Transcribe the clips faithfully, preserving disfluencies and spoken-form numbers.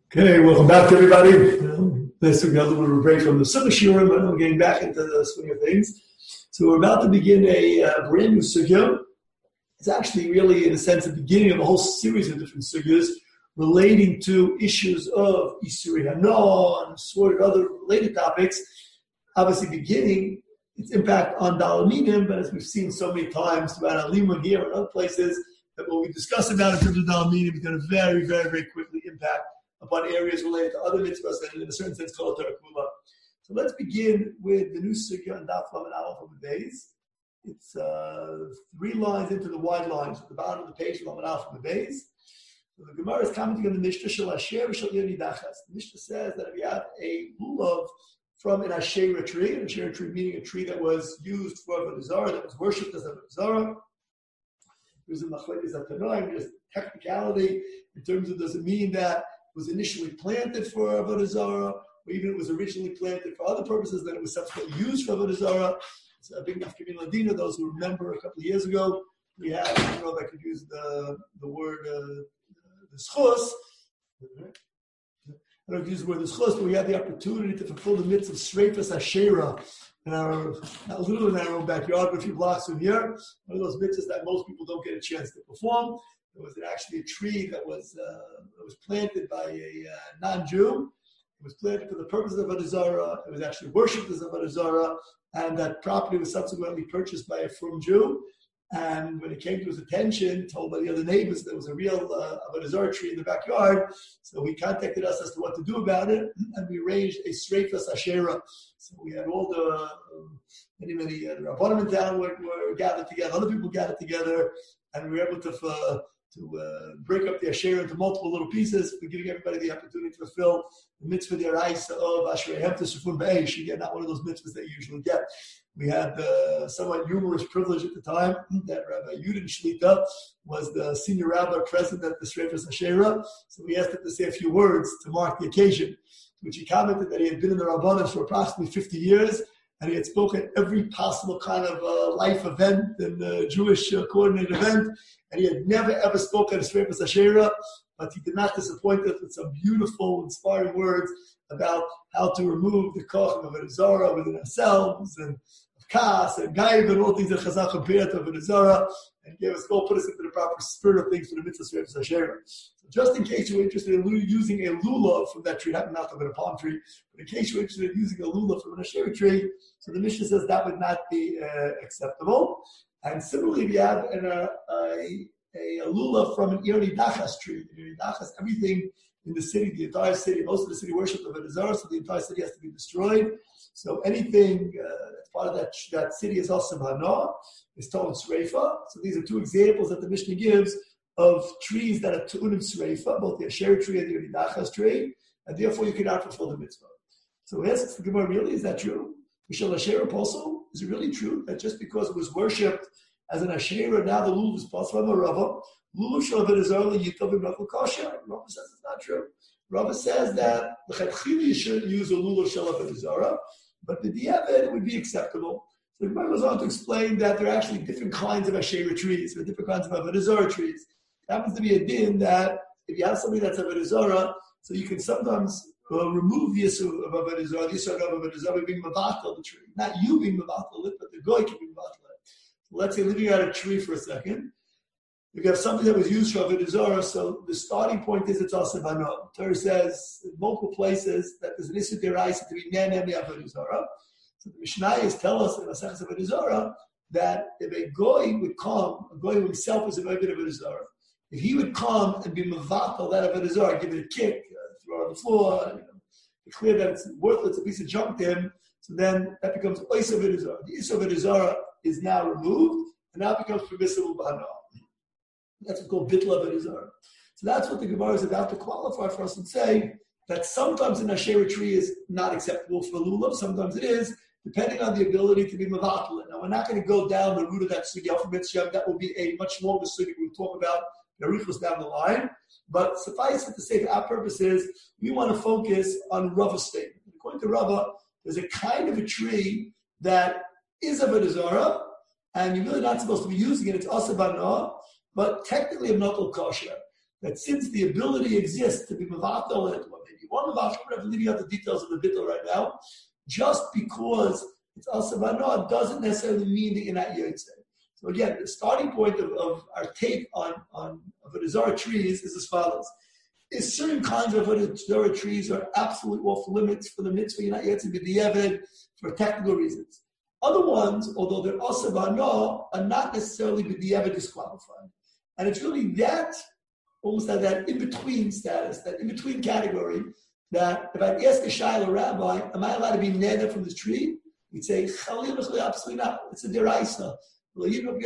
Okay, welcome back to everybody. Um, nice to get a little bit of a break from the Sukkah Shiurim, but we're getting back into the swing of things. So we're about to begin a uh, brand new Sukkah. It's actually really, in a sense, the beginning of a whole series of different Sukkahs relating to issues of Isurei Hana and assorted other related topics. Obviously beginning its impact on Daled Minim, but as we've seen so many times throughout Alimun here and other places, that what we discuss about in terms of Daled Minim is going to very, very, very quickly impact upon areas related to other mitzvahs and in a certain sense called Torah Kula. So let's begin with the new Sukkah and Daf Lamed Aleph of the days. It's uh, three lines into the wide lines at the bottom of the page of Lamed Aleph of the days. So the Gemara is commenting on the Mishnah Shel Asher V'Shel Yoni Dachas. The Mishnah says that if you have a lulav from an Asherah tree, an Asherah tree meaning a tree that was used for Avodah Zarah, that was worshipped as Avodah Zarah. There's a machlekes atanoim, just technicality in terms of does it mean that was initially planted for Avodah Zarah, or even it was originally planted for other purposes, then it was subsequently used for Avodah Zarah. It's a big nafka mina ladina. Those who remember a couple of years ago, we had, I don't know if I could use the the word uh, the schus. I don't use the word the schus, but we had the opportunity to fulfill the mitzvah of Sreifas Asherah in our, not a little in our own backyard, but a few blocks from here. One of those mitzvahs that most people don't get a chance to perform. There was actually a tree that was uh, that was planted by a uh, non-Jew. It was planted for the purpose of Avodah Zarah. It was actually worshipped as Avodah Zarah, and that property was subsequently purchased by a frum Jew. And when it came to his attention, told by the other neighbors there was a real uh, Avodah Zarah tree in the backyard. So he contacted us as to what to do about it, and we arranged a Sreifas Asherah. So we had all the uh, many many uh, Rabbanim in town were, were gathered together. Other people gathered together, and we were able to. Uh, to uh, break up the Asherah into multiple little pieces. We're giving everybody the opportunity to fulfill the mitzvah d'oraisa of Asherah Hem Tesufun B'Eish. Again, not one of those mitzvahs that you usually get. We had the uh, somewhat humorous privilege at the time that Rabbi Yudin Shlita was the senior rabbi present at the Sreifas Asherah. So we asked him to say a few words to mark the occasion, which he commented that he had been in the Rabbanim for approximately fifty years, and he had spoken at every possible kind of uh, life event and uh, Jewish uh, coordinated event, and he had never ever spoken at Sreifas Asherah, but he did not disappoint us with some beautiful, inspiring words about how to remove the koch of Avodah Zarah within ourselves, and of kas, and gaib, and all things that Chazal compared to Avodah Zarah, and gave us all, put us into the proper spirit of things for the mitzvah Sreifas Asherah. So just in case you're interested in using a lulav from that tree, not not from a palm tree, but in case you're interested in using a lulav from an Asherah tree, so the Mishnah says that would not be uh, acceptable. And similarly, if you have an, uh, a, a, a lulav from an Yoni Dachas tree, Yoni Dachas, everything in the city, the entire city, most of the city worship of Avodah Zarah, so the entire city has to be destroyed. So anything uh, that's part of that, that city is also Hana, is told Sreifa. So these are two examples that the Mishnah gives of trees that are Tu'unim Sreifa, both the Asherah tree and the Yoni Dachas tree, and therefore you cannot fulfill the mitzvah. So he asks the Gemara, really, is that true? Mishal Asherah also, is it really true that just because it was worshipped as an Asherah, now the lulav is possible from a Rava? Lulav shel Avodah Zarah yitovim nakol kosher. Rava says it's not true. Rava says that the Chetchili you shouldn't use a lulav shel Avodah Zarah, but the diavad it would be acceptable. So the Gemara goes on to explain that there are actually different kinds of Asherah trees, or different kinds of Avodah Zarah trees. It happens to be a din that if you have something that's Avodah Zarah, so you can sometimes Uh, remove the issue of Avodah Zarah, the issue of Avodah Zarah being mavatal the tree. Not you being mavatal it, but the goy can be mavatal it. So let's say living out a tree for a second. If you have something that was used for Avodah Zarah, so the starting point is it's also Hana. Torah says in multiple places that there's an issue d'oraisa to be ne'nem Avodah Zarah. So the Mishnayos tell us in Masechus Avodah Zarah that if a goy would come, a goy himself is a Avodah Zarah, if he would come and be mavatal that Avodah Zarah, give it a kick, throw it on the floor, you know, declare that it's worthless, a piece of junk to him, so then that becomes Ois Avodah Zarah. The Is Avodah Zarah is now removed, and now it becomes permissible B'Hana. That's what's called Bitla Avodah Zarah. So that's what the Gemara is about to qualify for us and say that sometimes an Asherah tree is not acceptable for a lulav, sometimes it is, depending on the ability to be mavatal. Now, we're not going to go down the route of that sugya from Mitzvah. That will be a much longer sugya we'll talk about Arichos down the line. But suffice it to say, for our purposes, we want to focus on Rava's statement. According to Rava, there's a kind of a tree that is Avodah Zarah, and you're really not supposed to be using it. It's also Hana, but technically a nakol kosher. That since the ability exists to be mavatal it, or One of us, I'm leaving out the details of the bittul right now. Just because it's asabana doesn't necessarily mean that you're not yotzei. So again, the starting point of, of our take on, on Avodah Zarah trees is as follows. Is certain kinds of Avodah Zarah trees are absolutely off limits for the mitzvah, you're not yotzei b'diavad for technical reasons. Other ones, although they're asabana, are not necessarily b'diavad disqualified. And it's really that, almost like that in-between status, that in-between category, that if I ask a shaila rabbi, am I allowed to be neder from this tree? We'd say, absolutely not. It's a deraisa. We throw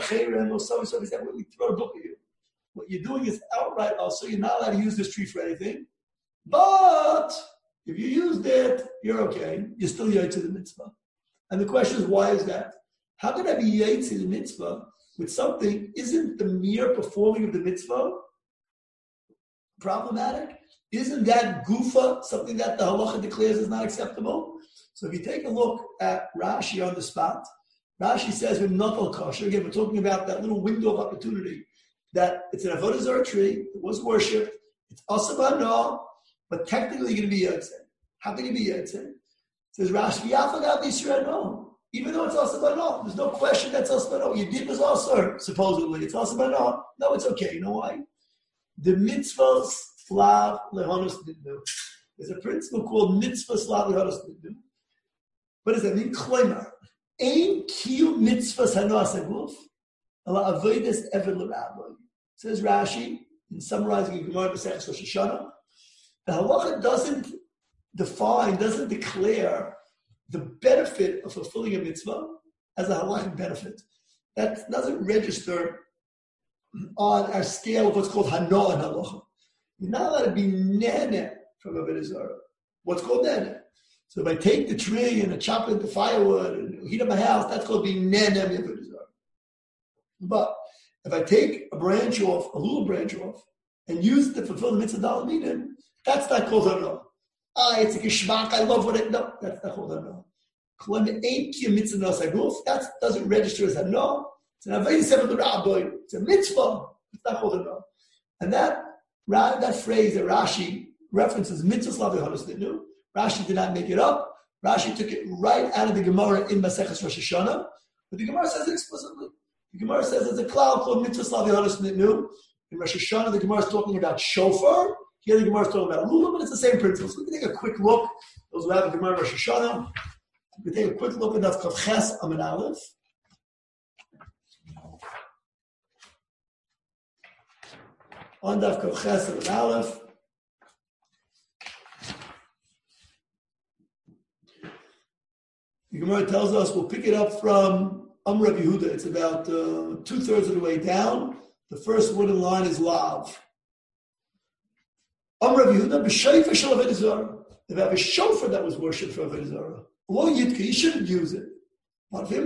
a book at you. What you're doing is outright also, you're not allowed to use this tree for anything. But if you used it, you're okay. You're still yaitz the mitzvah. And the question is, why is that? How can I be yaitz the mitzvah with something, isn't the mere performing of the mitzvah problematic? Isn't that gufa something that the halacha declares is not acceptable? So if you take a look at Rashi on the spot, Rashi says with Natal Kosher, again, we're talking about that little window of opportunity, that it's an Avodah Zarah tree, it was worshipped, it's asabana, but technically you're going to be yotzei. How can you be yotzei? It says Rashi, Yafagav Yisrael, no. Even though it's asabana, there's no question that's asabana. Your dip is also, supposedly, it's asabana. No, it's okay. You know why? The mitzvahs flav lehonos nidnu. There's a principle called mitzvah flav lehonos nidnu. What does that mean? Kloimer. Ein kiyu mitzvahs hanos aguf, ala avodas eved l'rabbi. Says Rashi, in summarizing the Gemara B'Seches Rosh Hashanah, the halacha doesn't define, doesn't declare the benefit of fulfilling a mitzvah as a halachic benefit. That doesn't register on our scale of what's called hana and halacha. You're not allowed to be nene from Avodah Zarah. What's called nene? So if I take the tree and I chop it into firewood and heat up my house, that's called being nene from Avodah Zarah. But if I take a branch off, a lulav branch off, and use it to fulfill the mitzvah dal minim, that's not called hana. Ah, it's a geshmak, I love what it, no, that's not called hana. That doesn't register as hana. It's an avodah seven to rabbi. It's a mitzvah. It's not called hana. And that that phrase that Rashi references, mitzvah slav lehonos nidnu, Rashi did not make it up. Rashi took it right out of the Gemara in Maseches Rosh Hashanah. But the Gemara says it explicitly. The Gemara says it's a cloud called mitzvah slav lehonos nidnu. In Rosh Hashanah, the Gemara is talking about shofar. Here the Gemara is talking about lulav, but it's the same principle. So we can take a quick look. Those who have the Gemara Rosh Hashanah, we can take a quick look at that Kav Ches Amud Aleph. On Daf Kav Ches Amud Aleph. The Gemara tells us, we'll pick it up from Amr Rabbi Yehuda. It's about uh, two-thirds of the way down. The first word in line is Lav. Amr Rabbi Yehuda, b'shayfa shel Avodah Zarah. If you have a shofar that was worshipped for Avodah Zarah, lo yitka, you shouldn't use it. But if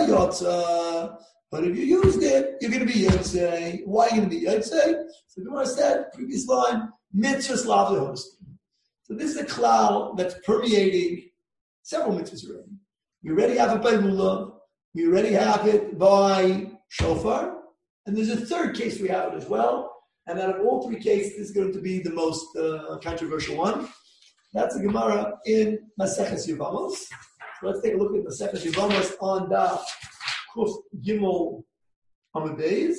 you used it, you're going to be yotzei. Why are you going to be yotzei? So the Gemara said, previous line, mitzvah slav lehonos. So this is a cloud that's permeating several mitzvahs already. We already have it by lulav. We already have it by shofar. And there's a third case we have it as well. And out of all three cases, this is going to be the most uh, controversial one. That's the Gemara in Maseches Yevamos. So let's take a look at Maseches Yevamos on Daf Kuf Gimel Amud Beis.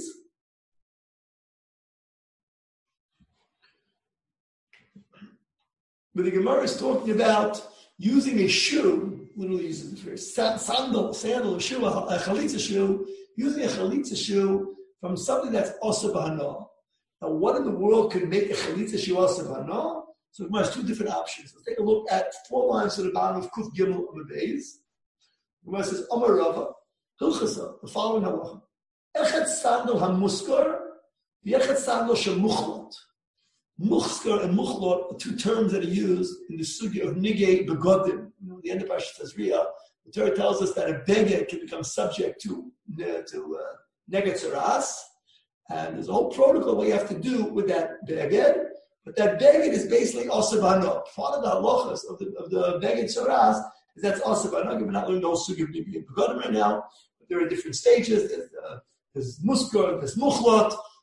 But the Gemara is talking about using a shoe, literally uses the phrase, sandal, sandal, a shoe, a chalitza shoe, using a chalitza shoe from something that's also b'hana. Now, what in the world could make a chalitza shoe also b'hana? So the Gemara has two different options. Let's take a look at four lines to the bottom of Kuf Gimel Amud Beis. The Gemara says, Amar Rava, Hilchasa, the following halacha. Echet sandal hamuskar, v'echet sandal shemuchlot. Muchskar and muchlot are two terms that are used in the sugya of nigei begodim. You know, the end of Parashat Tazria, the Torah tells us that a beged can become subject to to uh, neget tzaras, and there's a whole protocol what you have to do with that beged. But that beged is basically asavana. Part of the halachas of the of the beged tzaras is that's asavana. We're not learning the whole sugya of nigei begodim right now, but there are different stages. There's, uh, there's muskar, there's muchlot. To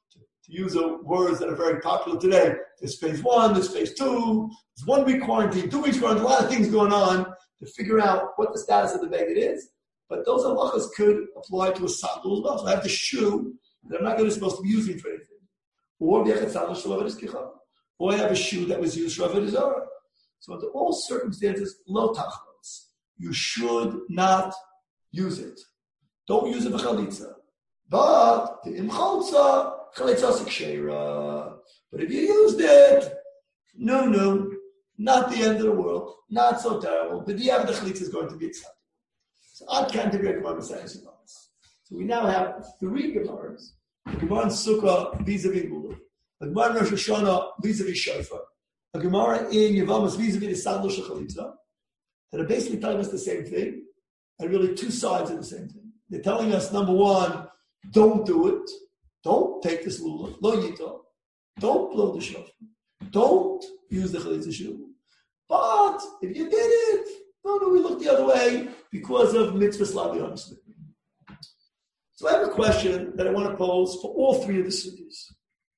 to use the words that are very popular today. There's phase one, there's phase two, there's one week quarantine, two weeks quarantine, a lot of things going on to figure out what the status of the beged is. But those halachas could apply to a sandal as well. So I have the shoe that I'm not really supposed to be using for anything. Or or I have a shoe that was used for Avodah Zarah. So under all circumstances, lo tachlos. You should not use it. Don't use it for chalitza. But the imchalza, chalitza sikshera. But if you used it, no, no, not the end of the world, not so terrible. But the the chalitza is going to be acceptable. So Ad Kan Divrei Gemara Masayos Yevamos. So we now have three Gemaras. The Gemara in Sukkah vis-a-vis Lulav. The Gemara in Rosh Hashanah vis-a-vis Shofar. A Gemara in Yevamos vis-a-vis the Sandal Shechalitza. That are basically telling us the same thing. And really two sides of the same thing. They're telling us, number one, don't do it. Don't take this Lulav. Lo Yito. Don't blow the Shofar. Don't use the Chalitza shoe. But if you did it, no, no, we look the other way because of mitzvah slavi honestly. So I have a question that I want to pose for all three of the cities.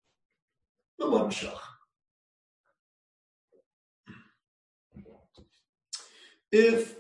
If,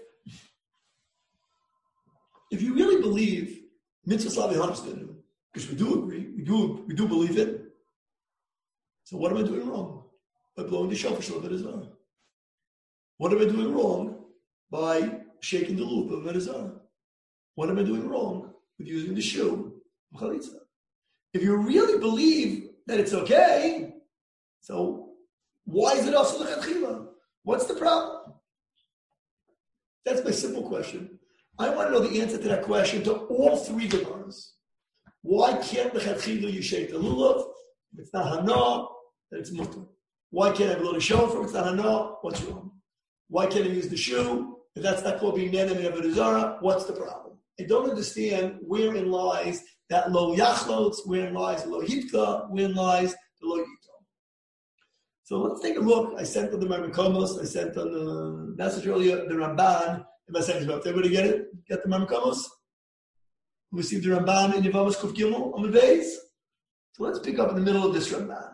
if you really believe mitzvah slavi honestly, which we do agree, we do, we do believe it, so what am I doing wrong by blowing the shofar shel Avodah Zarah? What am I doing wrong by shaking the loop of Avodah Zarah? What am I doing wrong with using the shoe of chalitza? If you really believe that it's okay, so why is it also lechatchila? What's the problem? That's my simple question. I want to know the answer to that question to all three Gemaras. Why can't lechatchila you shake the lulav? If it's not hana, then it's mutter. Why can't I blow the shofar? If it's not hana, what's wrong? Why can't I use the shoe? If that's not called being nenem in Avodah Zarah, what's the problem? I don't understand wherein lies that lo yachlots, wherein lies lo hitka, wherein lies the lo yito. So let's take a look. I sent on the Marmakomos, I sent on the message earlier, the Ramban, in my second book. Everybody get it? Get the Marmakomos? We received the Ramban in Yevamos Kuf Gimel on the base. So let's pick up in the middle of this Ramban.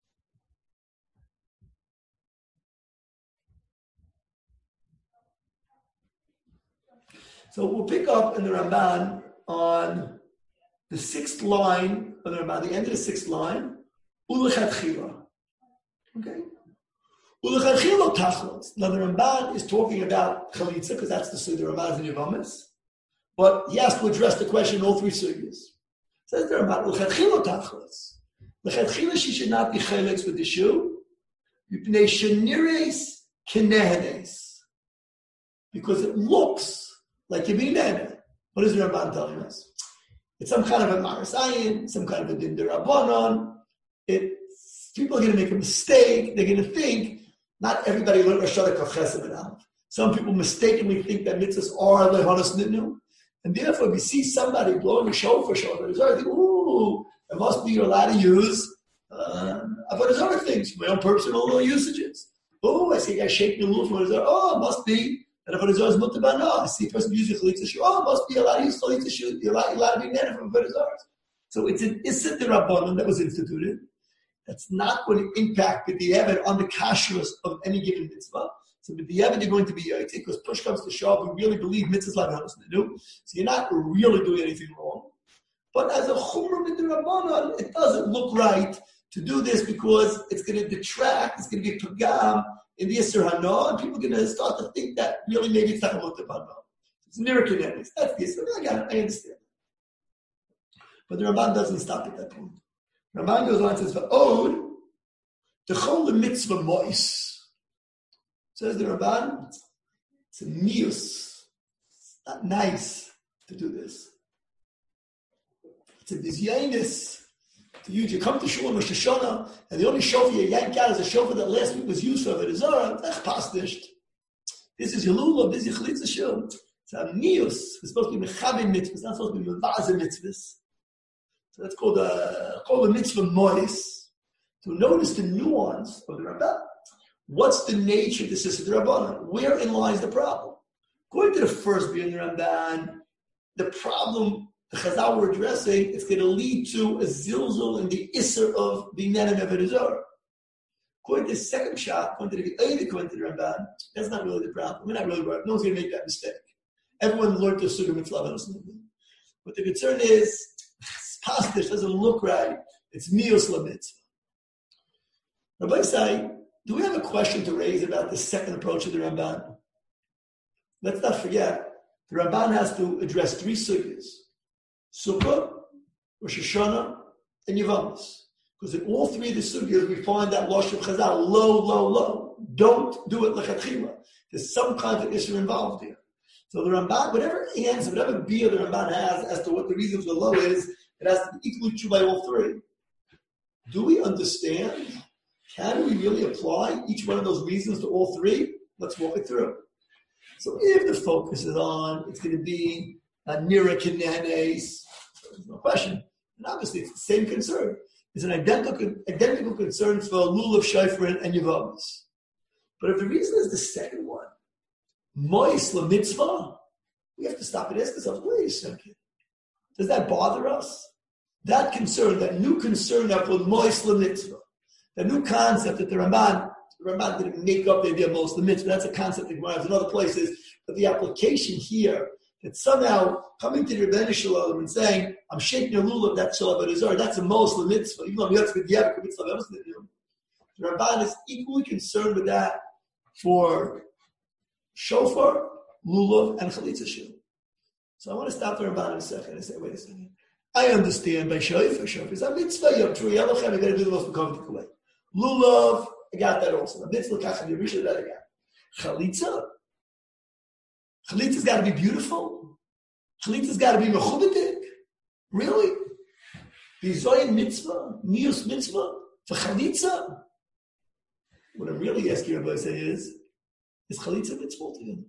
So we'll pick up in the Ramban on the sixth line of the Ramban, the end of the sixth line, Ulechatchila. Okay? Ulechatchila tachlos. Now the Ramban is talking about chalitza, because that's the Sugya Ramban in Yevamos. But he has to address the question in all three sugyas. Says the Ramban, Ulechatchila tachlos. Lechatchila, she should not be cheleks with the shoe. Yipnei shenires kenehenes. Because it looks like you're being nene. What is the Ramban telling us? It's some kind of a marasayin, some kind of a din derabanan. It people are going to make a mistake. They're going to think not everybody learned Rosh Hashanah Kaf Chesed and Aleph. Some people mistakenly think that mitzvahs are lehonos nitnu, and therefore, if you see somebody blowing a shofar, shofar, they think, ooh, it must be you're allowed to use uh, Avodah Zarah things, my own personal usages. Oh, I see a guy shaking the lulav. Oh, it must be. And if Avodah Zarah is mutter b'ana, I see a person using chalitza shoe. Oh, it must be allowed to use chalitza shoe. You're allowed, you're allowed to be nene from Avodah Zarah. So it's an Issa D'Rabbanan that was instituted. That's not going to impact the diavad on the kashrus of any given mitzvah. So the diavad you're going to be yaitz, because push comes to shove, we really believe mitzvahs like halas to. So you're not really doing anything wrong. But as a chumrah b'D'Rabbanan, it doesn't look right to do this because it's going to detract, it's going to be pagam in the Yisr Hana, and people are going to start to think that really maybe it's not a motiv hana. It's near kinetics. That's the Yisr. I got it. I understand. But the Ramban doesn't stop at that point. The Ramban goes on and says, "Va'od techol the mitzvah mois." Says the Ramban, it's a mius. It's not nice to do this. It's a bizyainis. To use, you come to Shul Rosh Hashanah, and the only shofar you yank out is a shofar that last week was used for Avodah Zarah. Ech pasnisht. This is your lulav, this is your chalitza shul. It's a mius. It's supposed to be mechavim mitzvahs. It's not supposed to be mevazeh mitzvahs. So that's called a, called a mitzvah mois. To notice the nuance of the Ramban. What's the nature of the Sissa D'Rabbanan? Wherein lies the problem? According to the first view in the Ramban, the problem the Chazal were addressing, it's going to lead to a zilzul in the isser of binyan and avodah zarah. According to the second shot, according to the Eid, according to the Ramban, that's not really the problem. We're not really worried. No one's going to make that mistake. Everyone learned the Sukkah Mitzvah. But the concern is, Pastish doesn't look right. It's Mios La Mitzvah. Rabbi say, do we have a question to raise about the second approach of the Ramban? Let's not forget, the Ramban has to address three sugyas: Sukkah, Rosh Hashanah, and Yevamos. Because in all three of the sugyas, we find that Lashon Chazal, low, low, low. Don't do it lechatchila. There's some kind of issue involved here. So the Ramban, whatever answer, whatever beer the Ramban has as to what the reason for the low is, it has to be equally true by all three. Do we understand? Can we really apply each one of those reasons to all three? Let's walk it through. So if the focus is on, it's going to be a Nira Kinenes, there's no question. And obviously it's the same concern. It's an identical, identical concern for Lulav, Shofar, and Yevamos. But if the reason is the second one, Mois La Mitzvah, we have to stop and ask ourselves, wait a second. Does that bother us? That concern, that new concern that for Mois La Mitzvah, the new concept that the Ramban, the Ramban didn't make up the idea of Mois La Mitzvah, that's a concept that comes in other places, but the application here, that somehow coming to the Rebbeinu Shalom and saying, I'm shaking a lulav, that's Shalom Avodah, that's a Mois La Mitzvah, even though Yotzvah Diavik Mitzvah, the Ramban is equally concerned with that for Shofar, Lulav, and Chalitza Shil. So I want to stop the Ramban in a second and say, wait a second. I understand by Shofar, Shofar is a mitzvah, Yom Trui Yalachem, I got to do the most common way. Lulav, I got that also. A mitzvah, Kacham, Yerisha, that I got. Chalitza? Chalitza's got to be beautiful. Chalitza's got to be mechubatik. Really? The Zoyin mitzvah, Nius mitzvah, for Chalitza? What I'm really asking everybody to say is, is Chalitza mitzvah altogether?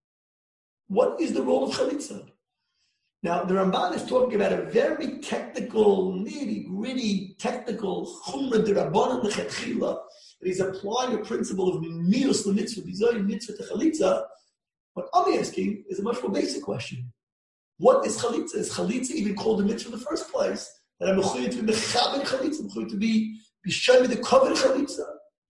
What is the role of Chalitza? Now, the Ramban is talking about a very technical, nitty-gritty, technical chumrah d'Rabbanan l'chetchila, that he's applying a principle of Nius the mitzvah, Zoyin mitzvah to Chalitza. What I'm asking is a much more basic question. What is Chalitza? Is Chalitza even called a mitzvah in the first place? That I'm mechuyev to be mechaber Chalitza, I'm mechuyev to be b'shem the cover Chalitza.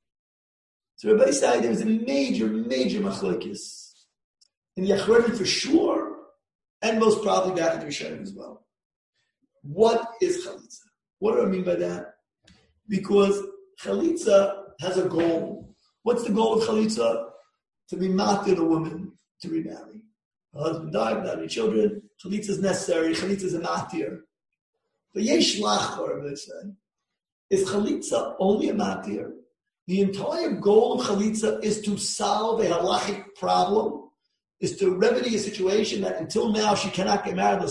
So Rabbi said there was a major, major machlokes in the Achronim for sure, and most probably back in the Rishonim as well. What is Chalitza? What do I mean by that? Because Chalitza has a goal. What's the goal of Chalitza? To be matir a woman to remarry. Her husband died without any children. Chalitza is necessary. Chalitza is a matir. But yesh lachor, they say. Is Chalitza only a matir? The entire goal of Chalitza is to solve a halachic problem, is to remedy a situation that until now she cannot get married.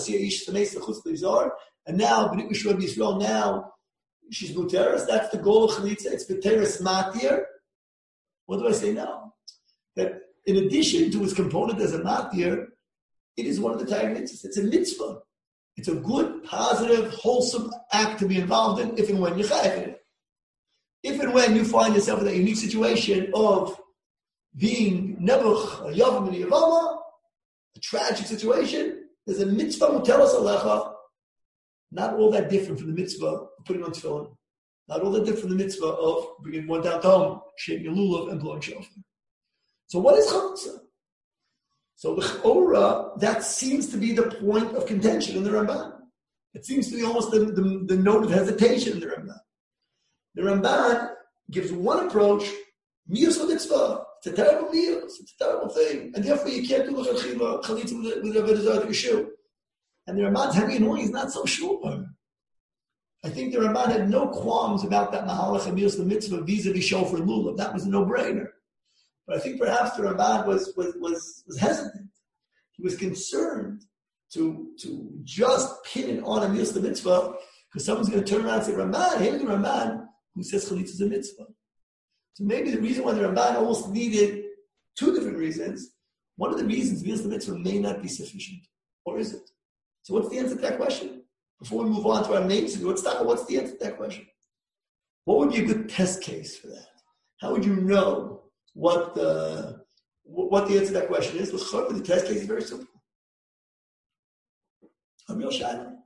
And now, now she's muteris. That's the goal of Chalitza. It's muteris matir. What do I say now? That in addition to its component as a matir, it is one of the Torah mitzvahs. It's a mitzvah. It's a good, positive, wholesome act to be involved in if and when you're chayav in it. If and when you find yourself in a unique situation of being nebuch, a yavam, and a yavama, a tragic situation, there's a mitzvah muteros alecha, not all that different from the mitzvah of putting on tefillin, not all that different from the mitzvah of bringing one down to home, shaking a lulav, and blowing shofar. So what is Chalitza? So the Chorah, that seems to be the point of contention in the Ramban. It seems to be almost the, the, the note of hesitation in the Ramban. The Ramban gives one approach, Miyus mitzvah. It's a terrible miyus. It's a terrible thing. And therefore you can't do Chalitza with a Avodah Zarah Yeshu. And the Ramban's heavy annoying is not so sure. I think the Ramban had no qualms about that Mahalach and Miyus mitzvah vis-a-vis Shofar and Lulav. That was a no-brainer. But I think perhaps the Ramban was, was, was, was hesitant. He was concerned to, to just pin it on a Miyus mitzvah because someone's going to turn around and say, Ramban, hey, the Ramban, who says Chalitza is a mitzvah. So maybe the reason why the Ramban almost needed two different reasons. One of the reasons Miyus mitzvah may not be sufficient. Or is it? So what's the answer to that question? Before we move on to our names, what's, that, what's the answer to that question? What would be a good test case for that? How would you know what the, what the answer to that question is? The test case is very simple. A real shayla.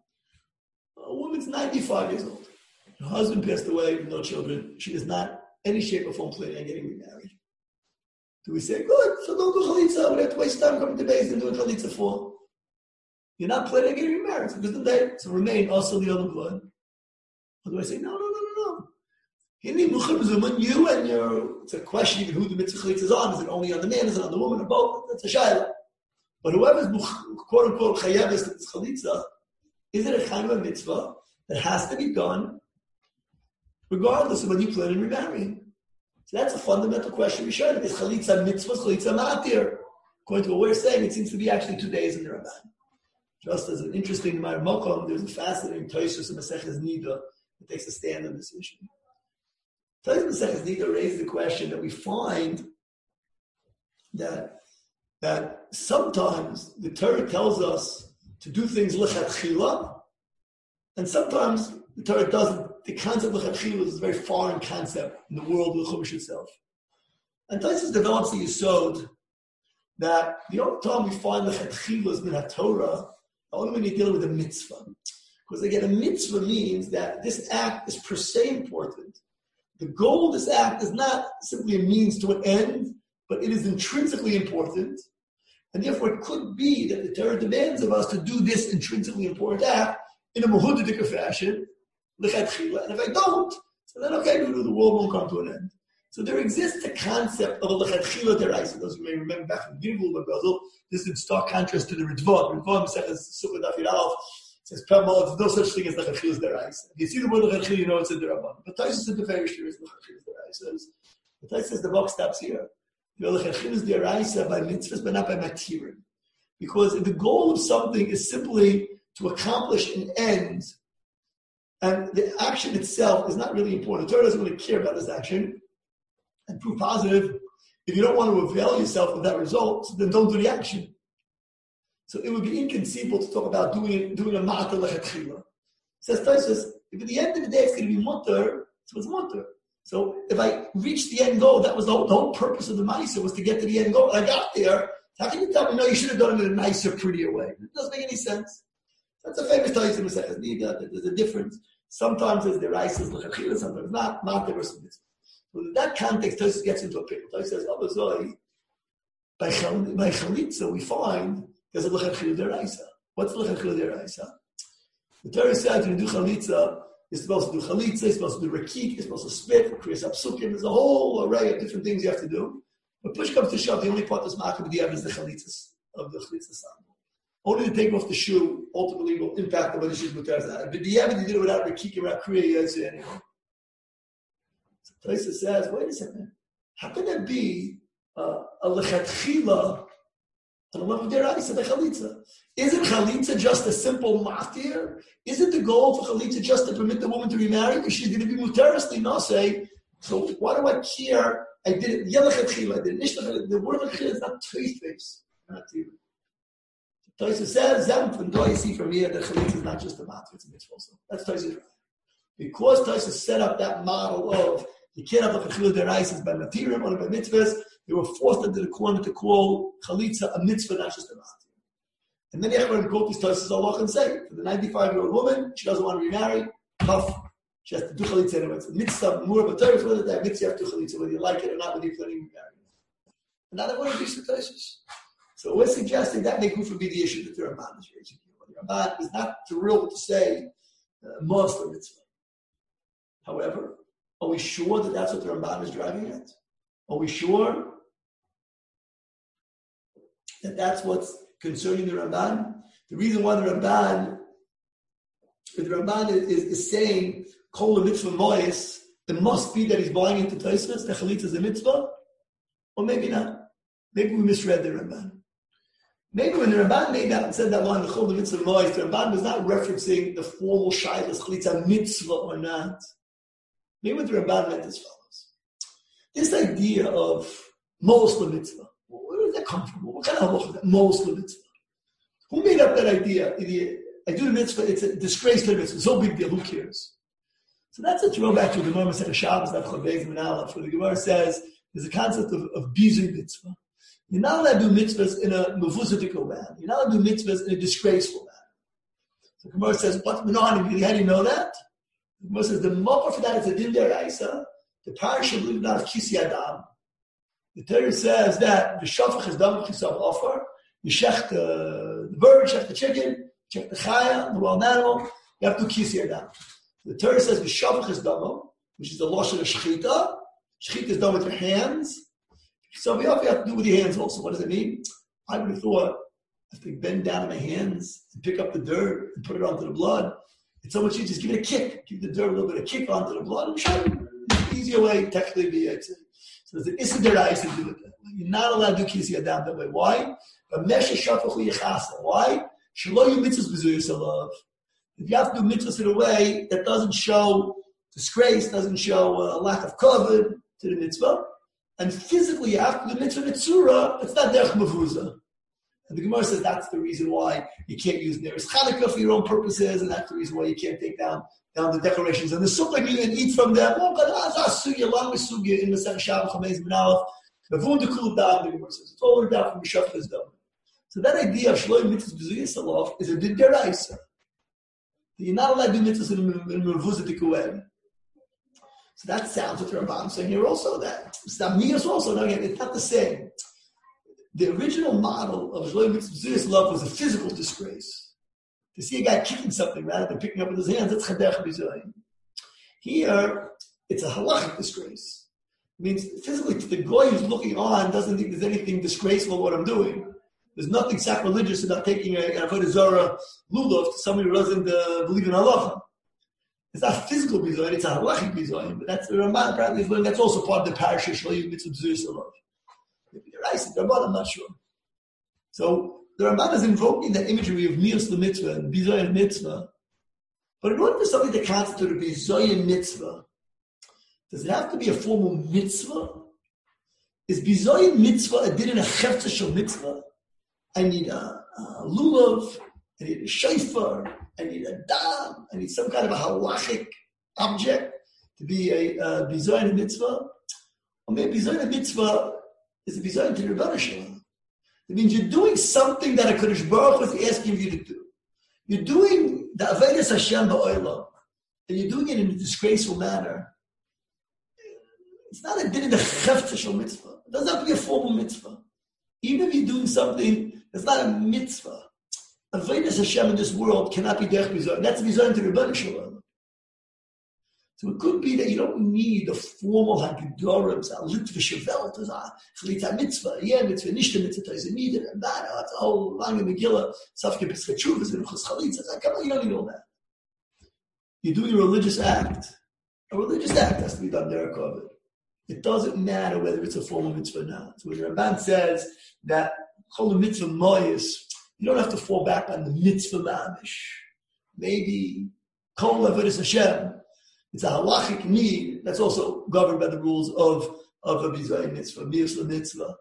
a woman's ninety-five years old. Her husband passed away with no children. She is not any shape or form planning on getting remarried. Do we say, good, so don't do chalitza. We have to waste time coming to base and doing chalitza for. You're not planning on getting remarried. So good day. So remain also the other blood. Or do I say, no, no, no, no, no. You and your, it's a question even who the mitzvah chalitza is on. Is it only on the man? Is it on the woman? Or both? That's a shayla. But whoever's quote unquote chayeves to this chalitza, is it a kind of a mitzvah that has to be done regardless of when you plan on remarrying? So that's a fundamental question we should. Is chalitza mitzvah, chalitza matir? According to what we're saying, it seems to be actually two days in the Ramban. Just as an interesting Makom, there's a fascinating Tosfos in Maseches Nida that takes a stand on this issue. Tosfos Maseches Nida raises the question that we find that that sometimes the Torah tells us to do things lechatchila, and sometimes the Torah doesn't. The concept of lechatchila is a very foreign concept in the world of the Chumash itself. And Tosfos develops the yesod that the only time we find lechatchila is min haTorah, only when you're dealing with a mitzvah. Because again, a mitzvah means that this act is per se important. The goal of this act is not simply a means to an end, but it is intrinsically important. And therefore, it could be that the Torah demands of us to do this intrinsically important act in a mahudadika fashion, lechatchila. And if I don't, so then okay, the world won't come to an end. So there exists a concept of a lechatchila deraisa. Those who may remember back from the beginning of the this is in stark contrast to the Ritva. Ritva says Sukkot Daf Yud says Pamol. There's no such thing as lechatchila deraisa. If you see the word lechatchila, you know it's in the Rabban. But Tosfos in the very sure is lechatchila deraisa. But Tosfos says the book stops here. The lechatchila is deraisa by mitzvahs, but not by matirim, because if the goal of something is simply to accomplish an end, and the action itself is not really important. The Torah doesn't really care about this action. And proof positive, if you don't want to avail yourself of that result, then don't do the action. So it would be inconceivable to talk about doing doing a matar lechatchila. Says Tosfos, if at the end of the day it's going to be mutter, so it's mutter. So if I reach the end goal, that was the whole, the whole purpose of the ma'aser was to get to the end goal. And I got there. How can you tell me, no, you should have done it in a nicer, prettier way? It doesn't make any sense. That's a famous Tosfos in Maseches Nida, that there's a difference. Sometimes it's the deraisa lechatchila, sometimes not, matar versus mitzvah. So in that context, Tosfos gets into a pickle. Tosfos says, oh, sorry, by chalitza, we find there's a lechatchila deraisa. What's lechatchila deraisa? The Torah says when you do chalitza, you're supposed to do chalitza, you're supposed to do rakik, you're supposed to spit, create psukim. There's a whole array of different things you have to do. But push comes to shove, the only part that's ma'akev b'diavad is the chalitzas of the chalitza sandal. Only to take off the shoe ultimately will impact the whether she's mutar. But b'diavad you did it without rakik and without kriya yetzer anyway. Tosfos says, wait a second, how can there be uh, a lechatchila on the level of deraisa by chalitza? Isn't chalitza just a simple matir? Isn't the goal for chalitza just to permit the woman to remarry? Because she's going to be mutaristly not say, so why do I care? I did it, yeah, lechatchila, I did it. The word lechatchila is not Tosfos, not even. Tosfos says, and do I see from here that chalitza is not just a matir, it's a mitzvah also. That's Tosfos. Because Tosfos set up that model of you can't have lechatchila deraisa by matirim or by mitzvahs, they were forced into the corner to call chalitza a mitzvah, not just a matir. And then you have to quote these Tosfos Allah and say, for the ninety-five-year-old woman, she doesn't want to remarry, tough. She has to do chalitza anyway. It's a mitzvah, more of a Torah, whether that mitzvah you have to do chalitza, whether you like it or not, whether you're planning to remarry. And not everyone agrees with Tosfos. So we're suggesting that may prove to be the issue that the Ramban is raising. The Ramban is not thrilled to say uh, must or mitzvah. However, are we sure that that's what the Ramban is driving at? Are we sure that that's what's concerning the Ramban? The reason why the Ramban, the Ramban is, is, is saying kol mitzvah moyes, it must be that he's buying into Tosfos, that chalitza is a mitzvah, or maybe not. Maybe we misread the Ramban. Maybe when the Ramban made that and said that line, the kol mitzvah moyes, the Ramban was not referencing the formal shaylas chalitza mitzvah or not. Maybe what the Ramban meant as follows. This idea of most mitzvah, where did that come from? What kind of halacha is that? Most mitzvah. Who made up that idea? I do the mitzvah, it's a disgrace to the mitzvah. It's no big deal, who cares? So that's a throwback to the Gemara Masechet Shabbos, that Chavez Menalef, where the Gemara says there's a concept of, of bizui mitzvah. You're not allowed to do mitzvahs in a mevuzadik manner. You're not allowed to do mitzvahs in a disgraceful manner. The Gemara says, what's Minohanim? How do you know that? The Gemara says, the mopar for that is a din deraisa. The parasha believe not of Kisi Adam. The Torah says that the shafach is done with Chisav offer. You shech the, the bird, you shech the chicken, you shech the chaya, the wild animal. You have to Kisi Adam. The Torah says the shafach is done, which is the lashon of shechita. Shechita is done with your hands. So we have to do with your hands also. What does it mean? I would have thought, if they bend down in my hands and pick up the dirt and put it onto the blood, it's so much easier. Just give it a kick. Give the dirt a little bit of kick onto the blood. I'm sure it's an easier way, technically, be it. So there's an issa derais to do it that way. You're not allowed to do kisi adam that way. Why? But mesha shafachu yechasa. Why? Shelo yu mitzvahs b'zuyas alav. If you have to do mitzvahs in a way that doesn't show disgrace, doesn't show a lack of cover to the mitzvah, and physically you have to do mitzvah mitzvah, it's not derech mavuza. And the Gemara says that's the reason why you can't use Neres Chanukah for your own purposes, and that's the reason why you can't take down, down the decorations and the sukkah you can eat from them. Oh, but that's sugya, long with sugya in the Shem Shabbat Chamez Benalef. The Vundakul Dam, the Gemara says it's all worked out from the Shafcha's Dam. So that idea of Shloim Mitzvahs B'Zuyas Alav is a din deraisa. You're not allowed to do mitzvahs in a mevuzadik way. So that sounds what the Ramban saying here also. That Stamnias also. Now again, it's not the same. The original model of Shloim Mitzvahs love was a physical disgrace. To see a guy kicking something rather than picking up with his hands, that's Chadech B'Zoyim. Here, it's a halachic disgrace. It means physically, the goy who's looking on doesn't think there's anything disgraceful what I'm doing. There's nothing sacrilegious about taking an Avodah Zarah lulav to somebody who doesn't uh, believe in halacha. It's not physical bizoyin, it's a halachic bizoyin, but that's the Ramban apparently is learning. That's also part of the parasha Shloim Mitzvahs Alav. You're right, the Ramban, I'm not sure. So the Ramban is invoking that imagery of Nios the mitzvah and bizoyin mitzvah. But in order for something to constitute a bizoyin mitzvah, does it have to be a formal mitzvah? Is bizoyin mitzvah a din in a chefza shel mitzvah? I need a, a lulav, I need a shofar, I need a dam, I need some kind of a halachic object to be a, a bizoyin mitzvah. Or maybe bizoyin mitzvah is a bizoyin to the Rebbeinu Shalom. It means you're doing something that a Kadosh Baruch Hu is asking you to do. You're doing the Avodas Hashem ba'olam, and you're doing it in a disgraceful manner. It's not a din in the chefza shel mitzvah. It doesn't have to be a formal mitzvah. Even if you're doing something that's not a mitzvah, Avodas Hashem in this world cannot be derech bizoyin. That's bizoyin to the Rebbeinu Shalom. So it could be that you don't need the formal hagidorah, a litva shevel, a chalita mitzvah, yeah mitzvah, nishta mitzvah, is a nida, and that, it's a whole long Megillah, safke pitzvah chuvas, and chus chalitza. Come on, you don't need all that. You're doing a religious act. A religious act has to be done derech kovid. It doesn't matter whether it's a formal mitzvah or not. So when the Ramban says that chol mitzvah moyis, you don't have to fall back on the mitzvah mamish. Maybe kol avodas Hashem. It's a halachic need that's also governed by the rules of, of a bizoyin mitzvah, mitzvah mitzvah.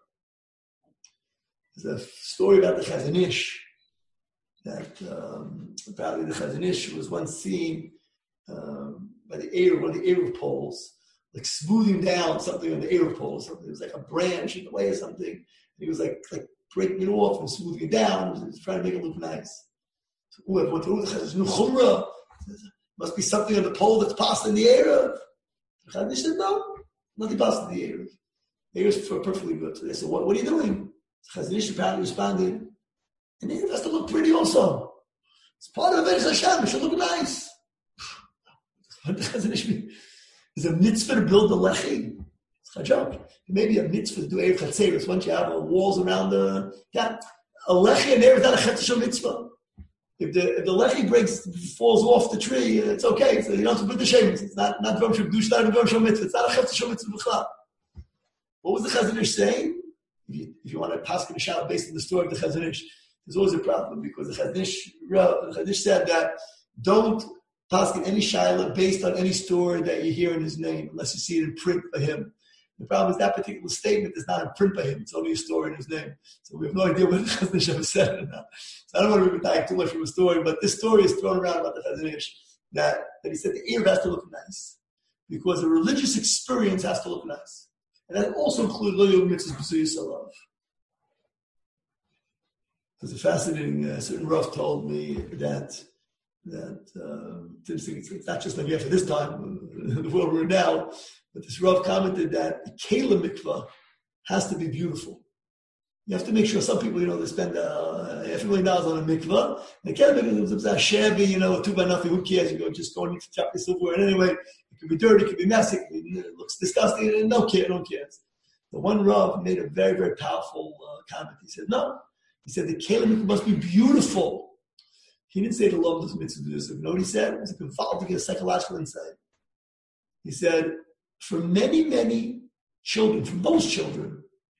There's a story about the Chazon Ish that um, apparently the Chazon Ish was once seen um, by the Eruv, one of the Eruv poles, like smoothing down something on the Eruv pole. Something. It was like a branch in the way or something. He was like like breaking it off and smoothing it down. He was trying to make it look nice. So whoever went through the Chazon Ish, must be something on the pole that's passed in the Eruv. The Chazon Ish said, no, nothing passed in the Eruv. The Eruv is perfectly good. So they said, what, what are you doing? The Chazon Ish apparently responded, and the Eruv has to look pretty also. It's part of Avodas Hashem. It should look nice. What does Chazon Ish mean? Is a mitzvah to build a lechi? It's a joke. It may be a mitzvah to do Erev Chatzeros. Once you have uh, walls around the... Yeah, a lechi and Erev is not a Chetzer mitzvah. If the, if the lechi breaks, falls off the tree, it's okay. So you don't have to put the shemus. It's not not Dvom Shel Kedusha, not Dvom Shel Mitzvah. It's not a Chetzer Mitzvah B'chlal. What was the Chazon Ish saying? If you, if you want to pass the Shah based on the story of the Chazon Ish, there's always a problem because the Chazon Ish, the Chazon Ish said that don't pass any Shaila based on any story that you hear in his name unless you see it in print by him. The problem is that particular statement is not in print by him. It's only a story in his name. So we have no idea whether the Chazon Ish ever said it or not. So I don't want to back too much from a story, but this story is thrown around about the Chazon Ish that, that he said the Erev has to look nice because a religious experience has to look nice. And that also includes Lo Yom Mitzvahs B'Zuyas Alav. There's a fascinating, uh, certain Rav told me that that uh, it's, it's not just like after this time, the world we're in now, but this Rav commented that the Kela mikvah has to be beautiful. You have to make sure some people, you know, they spend uh, half a million dollars on a mikvah. The Kela mikvah is shabby, you know, two by nothing. Who cares? You go just go and chop your silverware. And anyway, it can be dirty, it can be messy, it, be, it looks disgusting, and no care, no cares. The one Rav made a very, very powerful uh, comment. He said, no. He said the Kela mikvah must be beautiful. He didn't say the love doesn't mitzvah. You know what he said? It was involved to get a psychological insight. He said, for many, many children, from those children,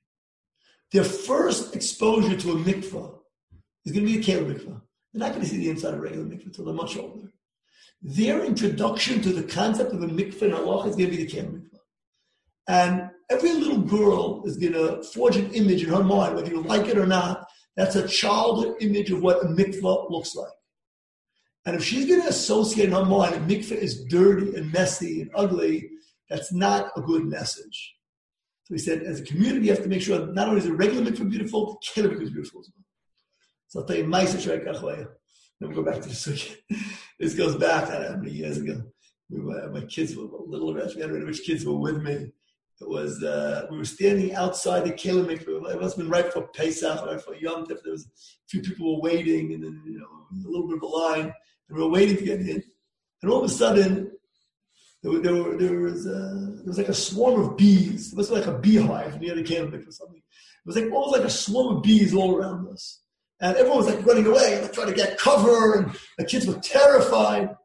their first exposure to a mikvah is going to be a Kela mikvah. They're not going to see the inside of a regular mikvah until they're much older. Their introduction to the concept of a mikvah in halacha is going to be the Kela mikvah. And every little girl is going to forge an image in her mind, whether you like it or not. That's a childhood image of what a mikvah looks like. And if she's going to associate in her mind a mikveh is dirty and messy and ugly, that's not a good message. So he said, as a community, you have to make sure not only is the regular mikveh beautiful, the Kela mikveh is beautiful as well. So I'll tell you, Ma'aseh Shrek Achleya. Then we'll go back to the sukkah. This goes back, I don't know how many years ago. We were, my kids were a little rich. I don't know which kids were with me. It was, uh, we were standing outside the Kela mikveh. It must have been right for Pesach, right for Yom Tov. There was a few people were waiting, and then, you know, a little bit of a line. And we were waiting to get in. And all of a sudden, there, were, there, were, there, was, uh, there was like a swarm of bees. It was like a beehive near the Kela mikveh or something. It was like almost like a swarm of bees all around us. And everyone was like running away, like trying to get cover, and the kids were terrified.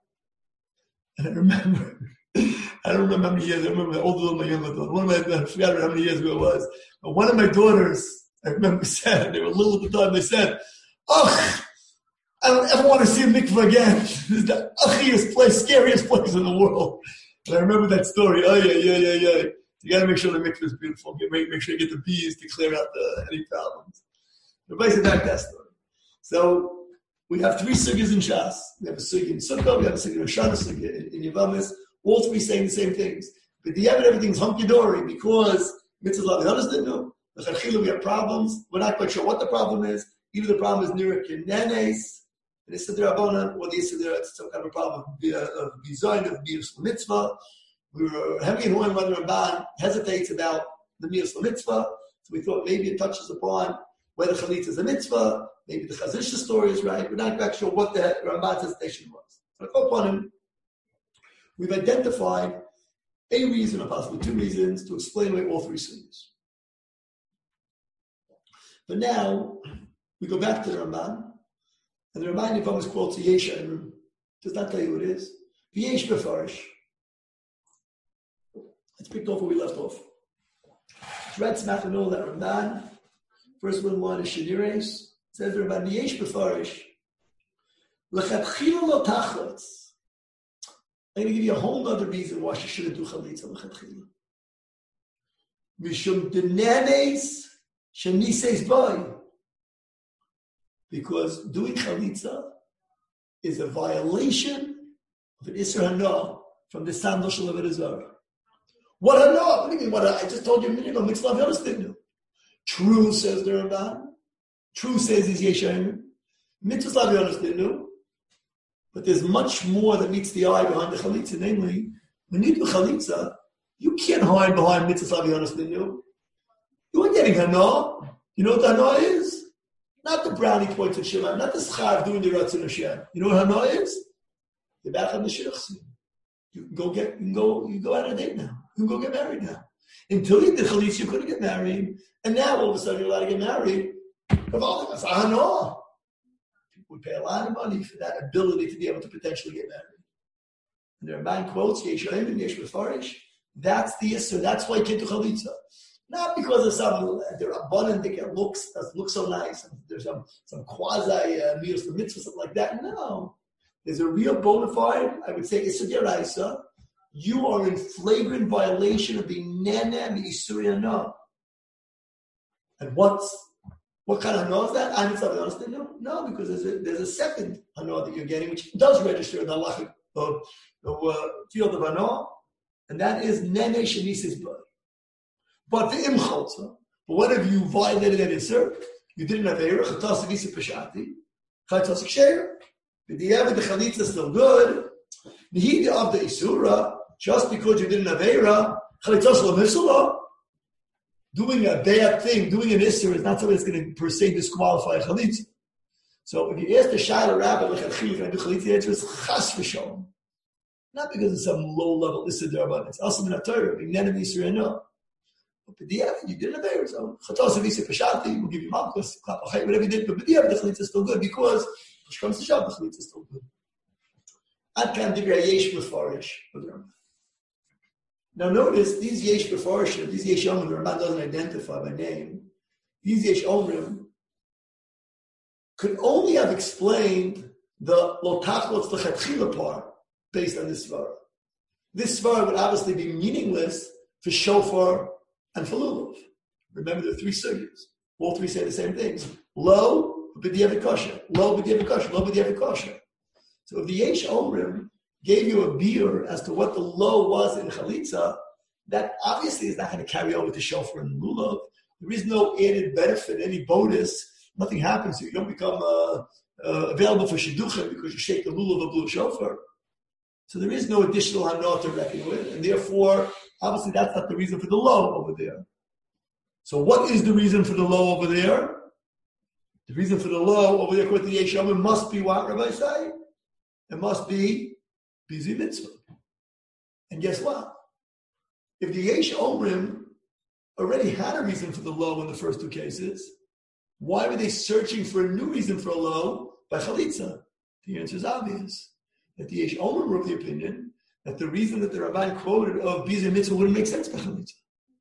And I remember, I don't remember how many years, I remember my older daughter, my younger daughter. One of my, I forgot how many years ago it was. But one of my daughters, I remember said, they were little at the time, they said, ugh, I don't ever want to see a mikveh again. This is the ughiest place, scariest place in the world. And I remember that story. Oh, yeah, yeah, yeah, yeah. You got to make sure the mikveh is beautiful. Make, make sure you get the bees to clear out the, any problems. Everybody said back that story. So we have three sugyas in Shas. We have a sugya in Sukkah, we have a sugya in Rosh Hashanah, a sugya in, in Yavamis. All three saying the same things. But the evidence, everything's hunky-dory because mitzvahs love the others didn't know. The Chachila, we have problems. We're not quite sure what the problem is. Either the problem is Nira Kenenes, and it's the Rabbanan, or the Yisrael, it's some kind of problem of design of Mitzvah mitzvah. We were heavy in one when the Ramban hesitates about the Mitzvah mitzvah. So we thought maybe it touches upon whether Chalitza is a mitzvah, maybe the Chazisha story is right. We're not quite sure what the Ramban's hesitation was. So I thought upon him, we've identified a reason, or possibly two reasons, to explain away all three sins. But now, we go back to the Ramban, and the Ramban Yevamos quotes a Yesh Emrim. Does not tell you what it is. V'yesh befarish. Let's pick off where we left off. It's read Smach and all that Ramban. First one line is Shadires. It says the Ramban V'yesh befarish. L'chatchila lo tachlatz. I'm going to give you a whole other reason why she shouldn't do chalitza l'chatchila. Mishum denanes shenises boy. Because doing chalitza is a violation of an Isser Hana from the Sandal Shel Avodah Zarah. What Hana? What do you mean? What I just told you a minute ago. Mitzvah Yonis didn't do. True, says the Ramban. True, says he's Yeshayim. Mitzvah Yonis didn't do. But there's much more that meets the eye behind the chalitza. Namely, when you do chalitza, you can't hide behind Mitzvah Yonis didn't do. You aren't getting Hana. You know what the Hana is? Not the brownie points of Shema, not the schav doing the Ratzon Hashem. You know what Hana is? You're back on the shidduch. You can go get, you can go, you can go out on a date now. You can go get married now. Until you did chalitza, you couldn't get married, and now all of a sudden you're allowed to get married. That's a Hana. People would pay a lot of money for that ability to be able to potentially get married. And there are buying quotes, Yesh Oim, Yesh Mefarish. That's the issue. That's why you can't do chalitza. Not because of some, they're abundant, they get looks, that looks so nice, and there's some, some quasi uh, meals for mitzvah, something like that. No. There's a real bona fide, I would say, Issa Deraisa. You are in flagrant violation of the Nene Mi'isuri Hana. And what's, what kind of Hana is that? I'm not understand. No, no, because there's a, there's a second Hana that you're getting, which does register in the halachic uh, the uh, field of Hana, and that is Nene Shenisis Blood. But the imchalza, but what if you violated that insert? You didn't have erech, chatas v'isa peshati, chatas ksheir. But the ever the chalitza is still good. The heat of the isura, just because you did an aveira, chalitza l'mifsula, doing a bad thing, doing an isur is not something that's going to per se disqualify chalitza. So if you ask the Shaila Rabbi, can I do chalitza? The answer is chas v'shalom. Not because of some low-level isur derban. It's also in a Torah, being an enemy isur no. But b'diavad, you did an aveira. So chatos avisa peshalti, we'll give you malchus, whatever you did. But b'diavad, the chalitza is still good because when it comes to Shabbat, the chalitza is still good. Ad kan divrei yesh befarish. Now notice, these yesh befarishim, these yesh omrim, the Ramban doesn't identify by name. These yesh omrim could only have explained the lo tachlotz l'chatchila part based on this svara. This svara would obviously be meaningless for shofar and for lulav. Remember, there are three sugyas. All three say the same things. Lo, b'diavad kosher. Lo, b'diavad kosher. Lo, b'diavad kosher. So if the yesh omrim gave you a beer as to what the low was in chalitza, that obviously is not going to carry over to shofar and lulav. There is no added benefit, any bonus. Nothing happens. You don't become uh, uh, available for shidduchim because you shake the lulav of blue shofar. So there is no additional hanah to reckon with, and therefore, obviously, that's not the reason for the low over there. So what is the reason for the low over there? The reason for the low over there, according to the yesh omrim, must be what Rabbi say? It must be Bizi Mitzvah. And guess what? If the Yesh Omrim already had a reason for the low in the first two cases, why were they searching for a new reason for a low by Chalitza? The answer is obvious. That the Yesh Omrim were of the opinion that the reason that the Ramban quoted of Bizi Mitzvah wouldn't make sense by Chalitza.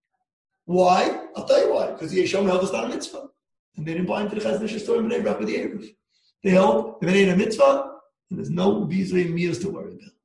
Why? I'll tell you why. Because the Yesh Omrim held us not a mitzvah. And they didn't buy into the Chazon Ish story in Bnei Brak with the Erev. They held, if it ain't a mitzvah, and there's no Bizrei Mias to worry about.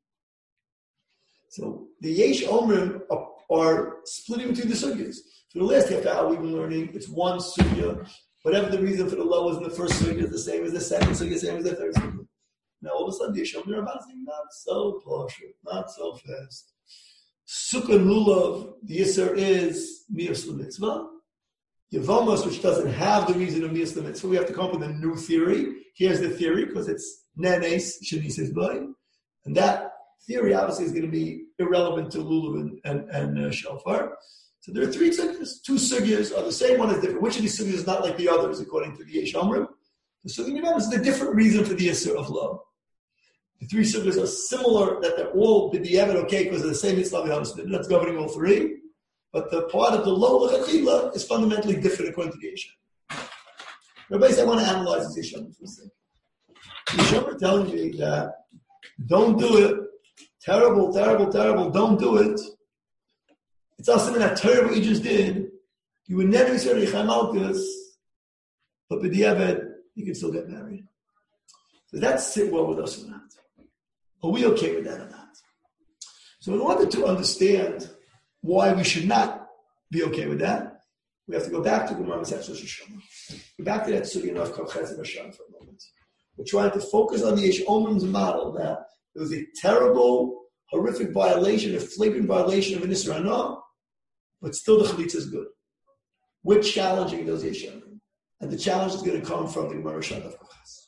So the Yesh Omrim are, are splitting between the sugyas. For the last half hour we've been learning, it's one sugya. Whatever the reason for the low was in the first sugya is the same as the second sugya, the same as the third sugya. Now all of a sudden the Yesh Omrim are about saying, not so posh, not so fast. Sukkah Lulav, the Yisr is Mias L'Mitzvah. Yevamos, which doesn't have the reason of Mias L'Mitzvah, we have to come up with a new theory. Here's the theory, because it's Nenes Shanisis Boy. And that theory obviously is going to be irrelevant to Lulav and, and, and uh, Shofar. So there are three sugyas. Two sugyas are the same, one is different. Which of these sugyas is not like the others, according to the Yesh Omrim? The sugya Yevamos is a different reason for the Yisr of Lo. The three sugyas are similar, that they're all b'diavad okay because of the same Islam that's governing all three. But the part of the Lo L'Chachila is fundamentally different according to the Yesh Omrim. Rabbi said, I want to analyze this Yesh Omrim for a second. Yeshua are telling me that don't do it. Terrible, terrible, terrible. Don't do it. It's also something that terrible you just did. You would never say Yichai Malkus, but b'diavad, you can still get married. Does that sit well with us or not? Are we okay with that or not? So in order to understand why we should not be okay with that, we have to go back to Gemara Masechta Shoshana. Go back to that Sugya of Kavchez and Hashan for a moment. We're trying to focus on the Yesh Omrim's model that there was a terrible, horrific violation, a flagrant violation of an Isra Hana, but still the Chalitza is good. We're challenging those Yesh Omrim. And the challenge is going to come from the Gemara Shad of Kavchez.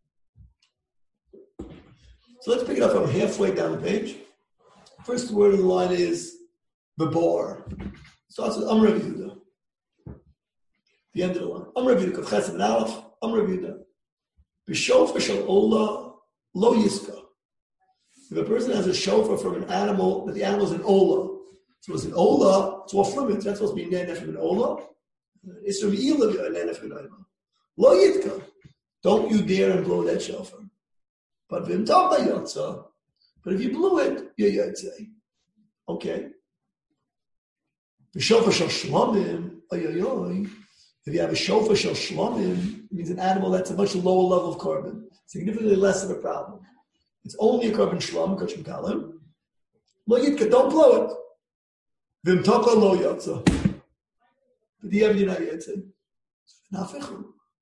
So let's pick it up from halfway down the page. First word of the line is Bebor. Starts with Amr Yehuda. The end of the line. Amr Yehuda, Kavchez and Aleph, Amr Yehuda. B'shofar shel ola lo yiska. If a person has a shofar from an animal, but the animal is an ola, so it's an ola, it's off limits. That's supposed to be nenef from an ola. It's from ilah nenef from an ola. Lo yitka. Don't you dare and blow that shofar. But v'im tava yotza. But if you blew it, you're yotzei. Okay. B'shofar shel shlamim, oyoyoy. If you have a shofar shel shlamim, it means an animal that's a much lower level of carbon, significantly less of a problem. It's only a carbon shlam, kach mekalim. Lo yitka, don't blow it. Vim taka lo yatza. But the evidence not yatza. Nafichu.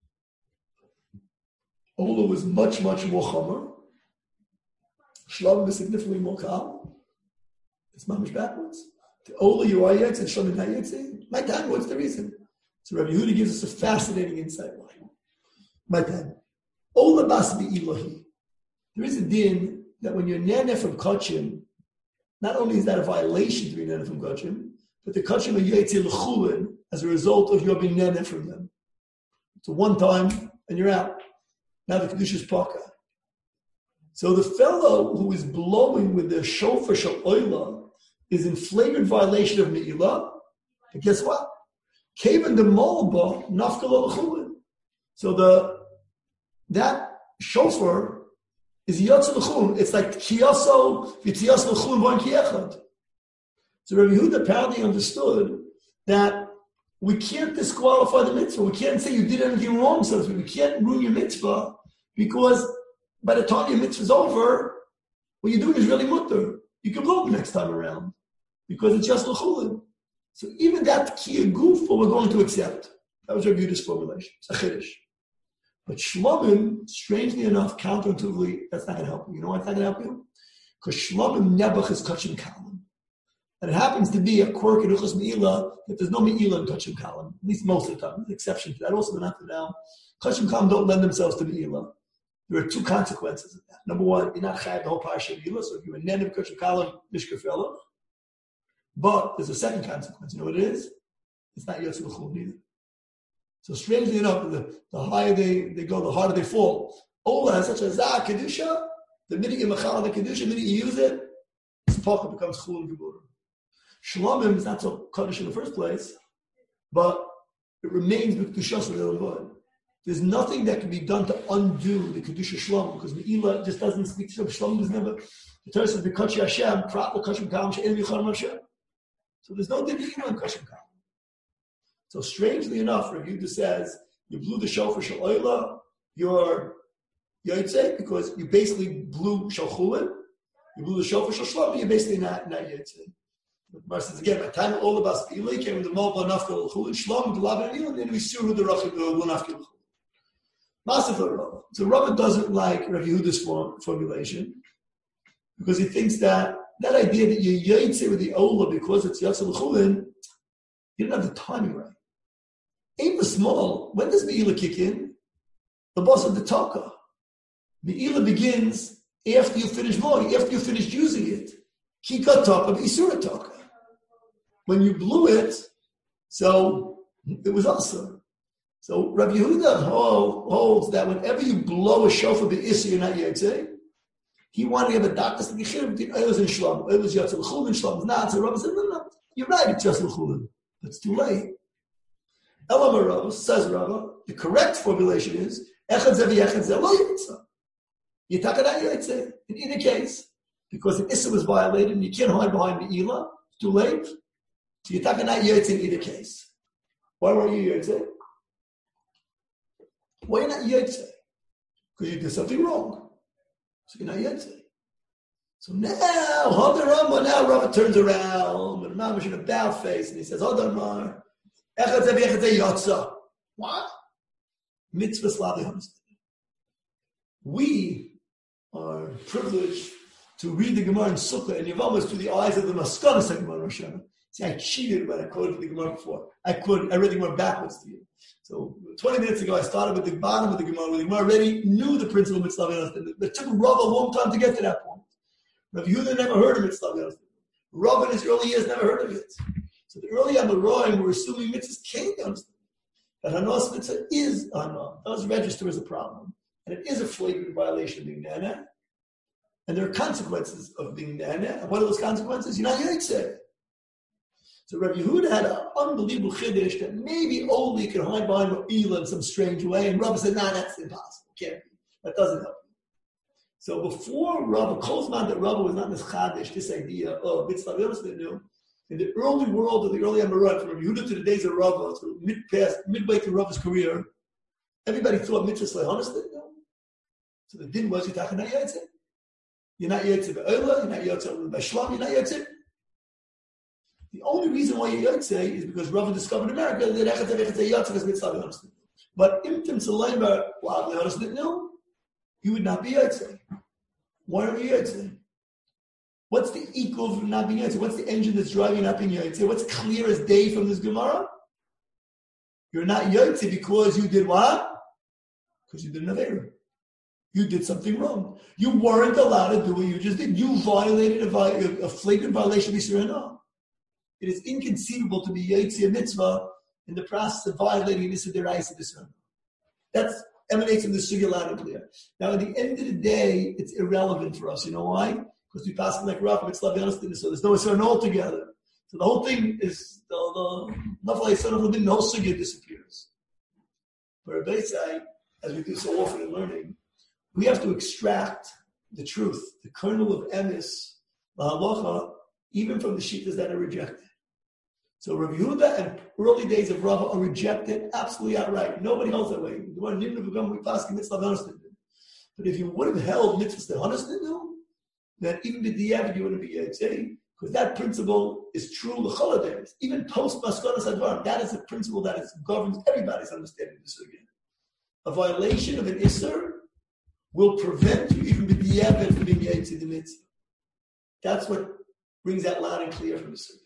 Ola was much, much more chomer. Shlam is significantly more calm. It's mamish backwards. The Ola you are yatza, shlam not yatza. My time, what's the reason? So Rabbi Yehuda gives us a fascinating insight. Why? My dad. Ola bas bi ilahi. There is a din that when you're nene from kachim, not only is that a violation to be nene from kachim, but the kachim are yaitze l'chulin as a result of your being nene from them. So one time and you're out. Now the kedusha is paka. So the fellow who is blowing with the shofar shel oila is in flagrant violation of me'ilah. And guess what? Kaven the molba nafkal l'chulin. So the that shofar is yotze l'chulin. It's like kiyaso v'tiyas l'chulin v'on kiyechad. So Rabbi Yehuda apparently understood that we can't disqualify the mitzvah. We can't say you did anything wrong, so we can't ruin your mitzvah because by the time your mitzvah is over, what you're doing is really mutter. You can blow the next time around because it's just l'chulin. So even that kiyah gufa we're going to accept. That was Rabbi Yehuda's formulation. It's a chiddush. But shlomim, strangely enough, counterintuitively, that's not going to help you. You know why it's not going to help you? Because shlomim nebuch is kachim kalim. And it happens to be a quirk in Uchas Me'ilah that there's no Me'ilah in Kachim Kalim, at least most of the time. There's an exception to that. Also, not to now. Kachim Kalim don't lend themselves to Me'ilah. There are two consequences of that. Number one, you're not chayav the whole parsha of Me'ilah, so if you're a nen of Kachim Kalim, mishkafela. But there's a second consequence. You know what it is? It's not Yotze L'chul neither. So strangely enough, the, the higher they, they go, the harder they fall. Ola has such a Zah Kedusha, the minute you machal the Kedusha, the minute you use it, this pocket becomes Chul and Geburah. Shlomim is not so kaddish in the first place, but it remains with kedushas v'elavad. There's nothing that can be done to undo the kedusha shlomim because Me'ilah just doesn't speak to shlomim. Is never the Torah says b'kachi Hashem prat l'kashim kalam she'en v'yichon Hashem. So there's no din Me'ilah in kashim kalam. So strangely enough, Rabbi Yehuda says you blew the shofar shel oila, you're yaitze because you basically blew shel chulin. You blew the shofar shel shlomim, you're basically not not yaitze. Mar says again, by the time all of us Eli came with the Molba Nafkal Chulin, Shlom, the Lavan and Eli, then we see who the Rachim will Nafkal Chulin. Massive Rava. So Rava doesn't like Rabbi Yehuda's form, formulation because he thinks that that idea that you yaitze with the Ola because it's Yatzel Chulin, you don't have the timing right. Ain't the small, when does Me'ilah kick in? The boss of the Taka. Me'ilah begins after you finish mowing, after you finished using it. Kika Taka, Isura Taka. When you blew it, so it was also. So Rabbi Yehuda holds that whenever you blow a shofar b'issa, you're not yaitze. He wanted to have a doctor's between oilers and shlom. Oilers yatzel l'chulin, shlom is not. So Rabbi said, no, no, you're right, it's just l'chulin. It's too late. Elam Rav says Rabbi, the correct formulation is echad zev yechad zev lo yaitze. Yitaka not yaitze. In either case, because the issa was violated and you can't hide behind the Me'ilah, it's too late. So you're talking about Yotze in either case. Why weren't you Yotze? Why are you not Yotze? Because you did something wrong. So you're not Yotze. So now, Hadar Rambah, now Rava turns around, and Mamash in a bow face, and he says, Hadar Mar, Echad Zev Echad Zev Yotze. What? Mitzvah Slavi Hamsted. We are privileged to read the Gemara in Sukkah and Yevamos through the eyes of the Maskanas of Gemara Rosh Hashanah. See, I cheated when I quoted the Gemara before. I quoted, I read the Gemara backwards to you. So twenty minutes ago, I started with the bottom of the Gemara, where the Gemara already knew the principle of Mitzvah V'Yostin. It took Rav a long time to get to that point. Rav Yehuda never heard of Mitzvah V'Yostin. Rav in his early years never heard of it. So the early Amoraim were assuming mitzvahs came down. That Hanos Mitzvah is Hanos. It does register as a problem. And it is a flagrant violation of being Nana. And there are consequences of being Nana. And what are those consequences? You're not Yaitse. So Rabbi Yehuda had an unbelievable chiddush that maybe only could hide behind Me'ilah in some strange way. And Rabbi said, nah, that's impossible. Can't be. That doesn't help you. So before Rabbi, Kozman that Rabbi was not this chadish, this idea of mitzvah V'Yostin knew, in the early world of the early Amoraim, from Rabbi Yehuda to the days of Rabbi, so mid past, midway through Rabbi's career, everybody thought mitzvah V'Yostin knew. So the din was, you're not Yaitse. You're not Yaitse B'Olah, you're not Yaitse B'Shlam, you're not Yaitse. The only reason why you Yaitse is because Rava discovered in America that Echad Zev Echad Zev Yaitse is mitzvah V'Yostin. But Imtim Saleimer, wow, V'Yostin knew, you would not be Yaitse. Why are you Yaitse? What's the equal of not being Yaitse? What's the engine that's driving not being Yaitse? What's clear as day from this Gemara? You're not Yaitse because you did what? Because you did an Aveira. You did something wrong. You weren't allowed to do what you just did. You violated a, a flagrant violation of Yisrael. It is inconceivable to be Yotzi a mitzvah in the process of violating Issa Deraisa Yisrael. That emanates from the sugya loud and clear. Now, at the end of the day, it's irrelevant for us. You know why? Because we pass like Rav, it's Lavianistin, so there's no Yisrael altogether. So the whole thing is, the Nafal Yisrael of the no sugya disappears. But Rabbi say, as we do so often in learning, we have to extract the truth, the kernel of emes, the halacha, even from the shittas that are rejected. So Rabbi Yehuda and early days of Rava are rejected absolutely outright. Nobody holds that way. But if you would have held mitzvahs to Hanasninu, then even the diavad you wouldn't be Yetzei, because that principle is true l'chol. Even post Maskonas Advarim, that is a principle that is, governs everybody's understanding of this again. A violation of an Isser will prevent you even with the evidence from being Yetzei the mitzvah. That's what brings that loud and clear from the Sunnah.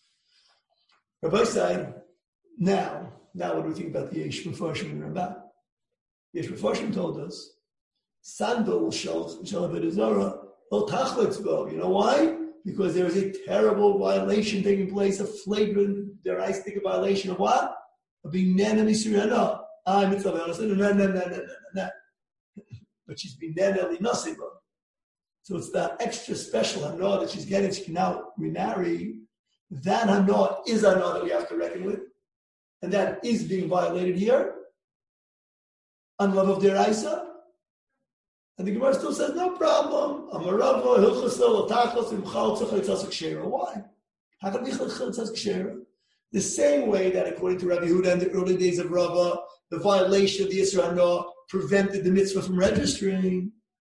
Rabbi said, now, now what do we think about the Yesh Mefarshim and Ramban? Yesh Mefarshim told us, Sandal will show Zara, you know why? Because there is a terrible violation taking place, a flagrant, dare I stick a violation of what? Of being Nana Misurana. I mitzvah, no, no, no, no, no, no. But she's been Nana Linasiba. So it's that extra special hana that she's getting, she can now remarry. That hana is hana that we have to reckon with. And that is being violated here. On love of deraisa. And the Gemara still says, no problem. Amarava, hilchasel, otachos, imchal, tzachar, tzachar, kshera. Why? How can we tzachar, tzachar, kshera? The same way that according to Rabbi Yehuda in the early days of Rava, the violation of the Yisra Hana prevented the mitzvah from registering.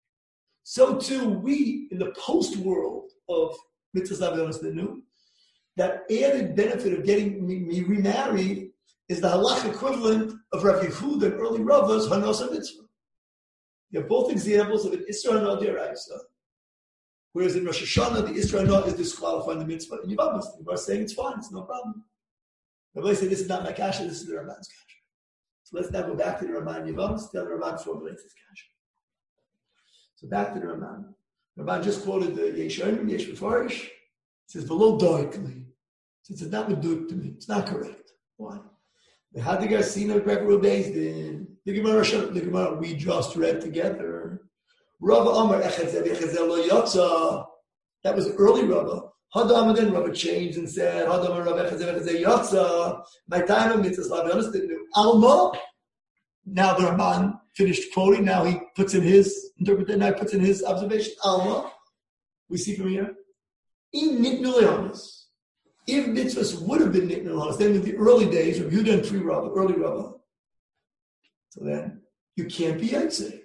So too, we, in the post-world of mitzvahs Lavianos Nenu, that added benefit of getting me, me remarried is the halach equivalent of Rabbi Yehuda and early Rava's Hanos mitzvah. You have both examples of an Isra Hana deraisa, whereas in Rosh Hashanah, the Isra Hana is disqualifying the mitzvah. And Yevamos, you are saying it's fine, it's no problem. Rabbi say this is not my kasha, this is the Ramban's kasha. So let's now go back to the Ramban Yevamos, tell the Ramban formulates his kasha. So back to the Ramban. Ramban just quoted the Yesh Oimrim, Yesh Mefarish. He says, below darkly. So it's not meduk to me. It's not correct. Why? The Hadigar Sina Gregory Beis Din. The Gemara, the Gemara we just read together. Rava Amar Echad Zev Lo Yotza. That was early Rava. Hadam and then Rava changed and said, Hadam and Rava Echad Zev Yotza. My time of mitzvahs, I understood. Alma. Now the Ramban finished quoting. Now he puts in his interpretation. Now he puts in his observation. Alma. We see from here. In Nitnu Leonis. If mitzvahs would have been Nitnu Leonis, then in the early days, Rabbi Yehuda and pre Rava, early Rava. So then you can't be Yetzei.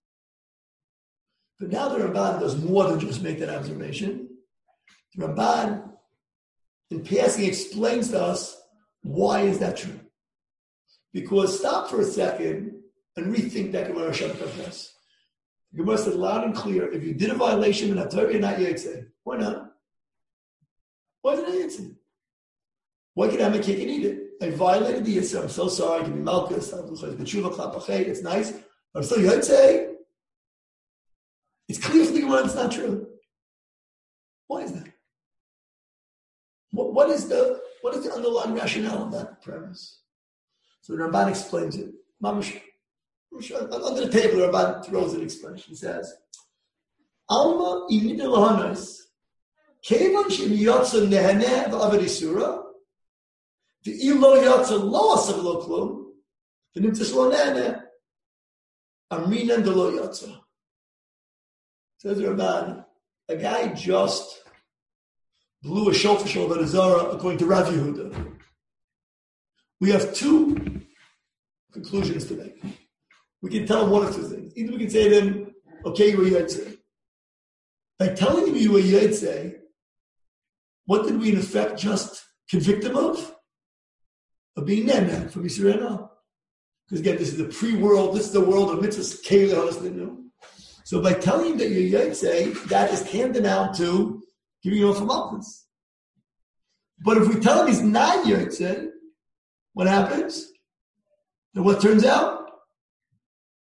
But now the Ramban does more than just make that observation. The Ramban, in passing, explains to us why is that true. Because stop for a second and rethink that Gemara Shabbat. The Gemara said loud and clear, if you did a violation in a Torah, you're not Yetzei. Why not? Why did I Yetzei? Why can I have a cake and eat it? I violated the Yisra. I'm so sorry. Give me Malkus. It's nice. I'm still Yetzei. It's clear from the Gemara it's not true. Why is that? What, what is the what is the underlying rationale of that premise? So the Ramban explains it. Mamash, under the table, the Ramban throws an explanation. He says, Alma imnida lahanos, kevan shem yotza nehaneh v'avad isura, v'ilo yotza lo asav lo klum, v'nimtzas lo nehaneh, amrinan de lo yotza. Says the Ramban, a guy just blew a shofar over the Zara according to Rav Yehuda. We have two conclusions to make. We can tell him one of two things. Either we can say to him, okay, you were Yetzei. By telling him you were Yetzei, what did we in effect just convict him of? Of being Neman from Yisrael. Because again, this is the pre-world, this is the world of mitzvahs, Keilah Hasninu. So by telling him that you're Yetzei, that is tantamount to giving him a malchus. But if we tell him he's not Yetzei, what happens? Then what turns out?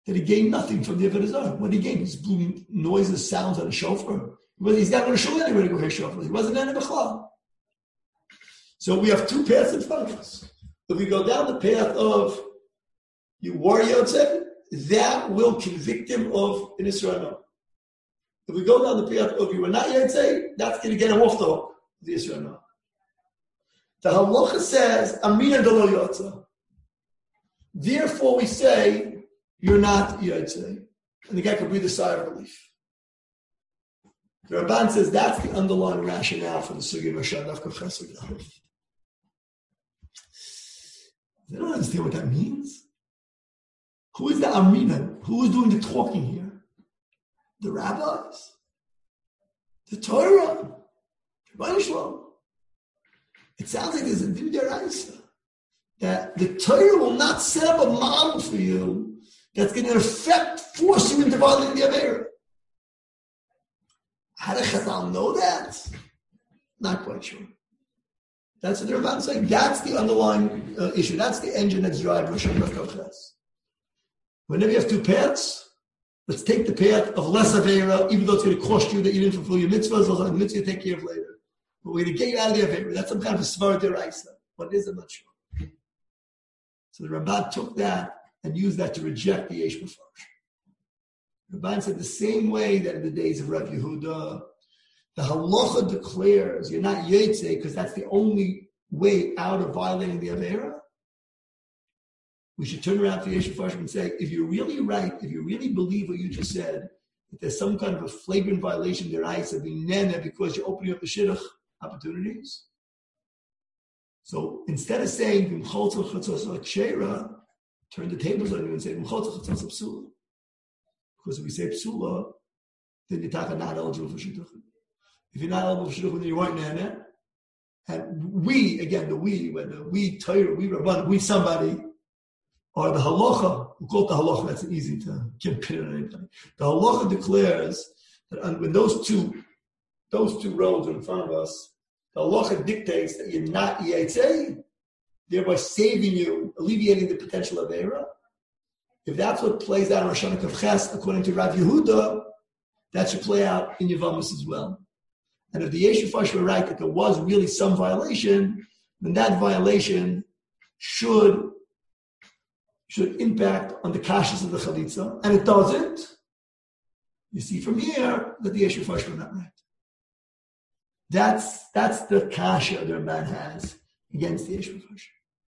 that he gained nothing from the Avodah Zarah. What did he gain? He just blew noises, sounds on a shofar. He's not going to shul anywhere to go hear shofar. He wasn't in a b'chlal. So we have two paths in front of us. If we go down the path of you were Yotzei, that will convict him of an Israel. If we go down the path of you were not Yotzei, that's going to get him off the hook of the Israel. The halacha says, Amina Dolo Yotzei. Therefore, we say, you're not Yotzei. And the guy can breathe a sigh of relief. The Ramban says that's the underlying rationale for the Sugi Rashad Avkav Chesed Yahov. They don't understand what that means. Who is the Amina? Who is doing the talking here? The rabbis? The Torah? The Baruch. It sounds like there's a din deraisa that the Torah will not set up a model for you that's going to affect, force you into violating the Aveira. How does Chazal know that? Not quite sure. That's what they're about to say. That's the underlying uh, issue. That's the engine that's driving Rosh Hashanah. Whenever you have two paths, let's take the path of less Aveira, even though it's going to cost you that you didn't fulfill your mitzvahs, those are the mitzvahs you take care of later. But we're going to get you out of the Aveira. That's some kind of a Svara Deraisa. What it is, I'm not sure. So the Ramban took that and used that to reject the Yesh Mefarsh. Ramban said the same way that in the days of Rav Yehuda, the halacha declares you're not Yotzei because that's the only way out of violating the Aveira. We should turn around to the Yesh Mefarshim and say, if you're really right, if you really believe what you just said, that there's some kind of a flagrant violation there is of being nene because you're opening up the shidduch opportunities. So instead of saying V'mcholtzah chatzos kshera, turn the tables on you and say V'mcholtzah chatzos psula. Because if we say psula, then you're not eligible for shidduchim. If you're not eligible for shidduchim, then you weren't nene. And we, again, the we, when the we Torah, we Rabban, we somebody, or the halacha, we call it the halacha, that's easy to get pin on anybody. The halacha declares that when those two, those two roads are in front of us, the halacha dictates that you're not Yotzei, thereby saving you, alleviating the potential of Aveira. If that's what plays out in Rosh Hashanah Kavches, according to Rav Yehuda, that should play out in Yevamos as well. And if the Yesh Mefarshim were right that there was really some violation, then that violation should, should impact on the kashas of the chalitza, and it doesn't. You see from here that the Yesh Mefarshim were not right. That's that's the kasha the Ramban has against the Yesh Mefarshim.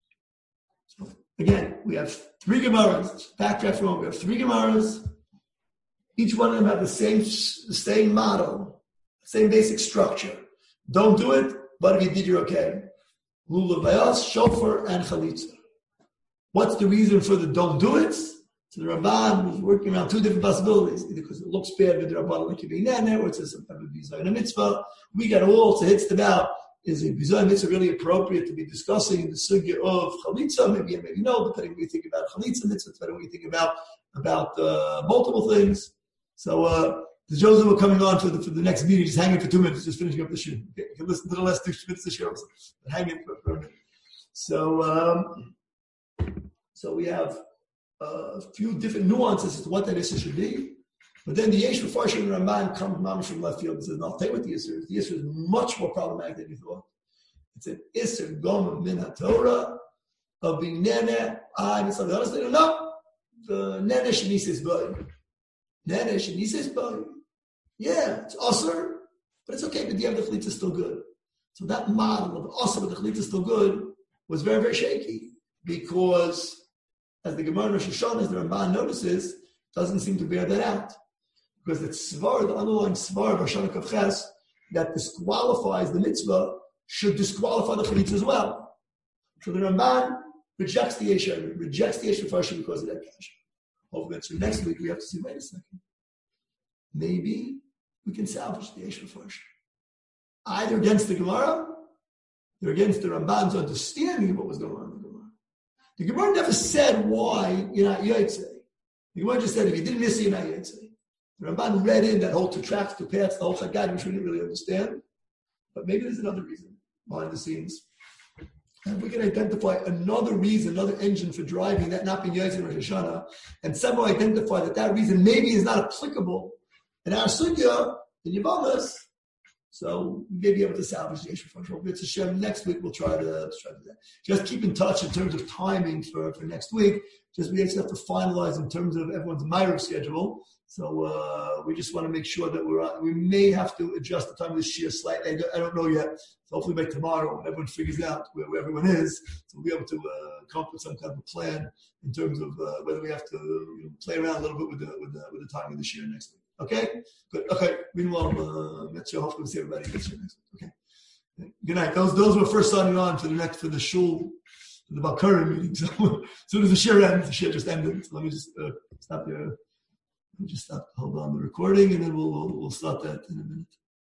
So again, we have three Gemaras. Backtrack from we have three Gemaras. Each one of them have the same the same model, same basic structure. Don't do it, but if you did, you're okay. Lulav Vayos, Shofar, and Chalitza. What's the reason for the don't do it? So the Ramban was working around two different possibilities, either because it looks bad with the Ramban like being nene, or it says some kind of bizarre in a mitzvah. We got all to hits about is a bizarre mitzvah really appropriate to be discussing the sugya of chalitza? Maybe maybe no, depending on what you think about chalitza mitzvah, depending on what you think about about uh, multiple things. So uh, the Joseph were coming on for the for the next meeting, just hanging for two minutes, just finishing up the show. Okay, you can listen to the last two minutes of the show, but hang in for, for a minute. So um, so we have a few different nuances as to what that issue should be. But then the Yesh Mefarshim and Ramban come mamish from left field and says, no, I'll tell you what the issue is. The issue is much more problematic than you thought. It's an Isser Goma Min HaTorah of being Nene, I, and something else. No, the Nene Shenisis Boy. Nene Shenisis Boy. Yeah, it's Osir, but it's okay, but the other Chalitza is still good. So that model of Osir, but the Chalitza is still good, was very, very shaky because as the Gemara Rosh Hashanah, as the Ramban notices, doesn't seem to bear that out. Because the svar, the underlying svar of Rosh Hashanah Kavches, that disqualifies the mitzvah, should disqualify the chalitza as well. So the Ramban rejects the Yesh, rejects the Yesh Mefarshim because of that cash. Hopefully, so next week we have to see, wait a second. Maybe we can salvage the Yesh Mefarshim. Either against the Gemara, or against the Ramban's understanding of what was going on in the Gemara. The Gemara never said why you're not Yotzei. The Gemara just said if you didn't miss it, you're not Yotzei. The Ramban read in that whole two tracks, two paths, the whole Chagad, which we didn't really understand. But maybe there's another reason behind the scenes. And we can identify another reason, another engine for driving that not being Yosef Rosh Hashanah, and somehow identify that that reason maybe is not applicable in our sugya, in Yavamas, so we may be able to salvage the issue from It's a Shem. Next week we'll try to, try to do that. Just keep in touch in terms of timing for, for next week. Just we just have to finalize in terms of everyone's Ma'ariv schedule. So uh, we just want to make sure that we're on. We may have to adjust the time of the Shia slightly. I don't, I don't know yet. So hopefully by tomorrow, when everyone figures out where, where everyone is, so we'll be able to uh, come up with some kind of a plan in terms of uh, whether we have to you know, play around a little bit with the with the, with the timing of the Shia next week. Okay? Good. Okay. Meanwhile, uh, let's show hopefully see everybody gets here next week. Okay. Good night. Those those were first signing on for the next for the shul, for the Bakari meeting. So as soon as the Shia ends, the Shia just ended. So let me just uh, stop there. Let me just stop, hold on the recording, and then we'll, we'll, we'll start that in a minute.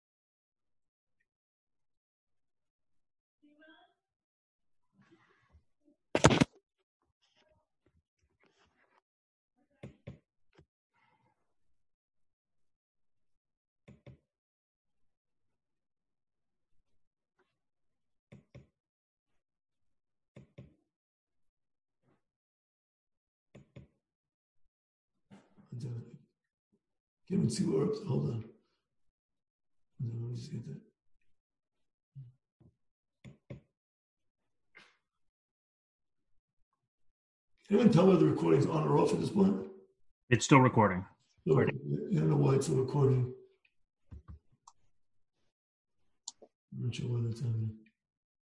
Can't even see where we're up to. Hold on. No, let me just get that. Can anyone tell whether the recording's on or off at this point? It's still recording. So, I don't know why it's still recording. I'm not sure why that's happening.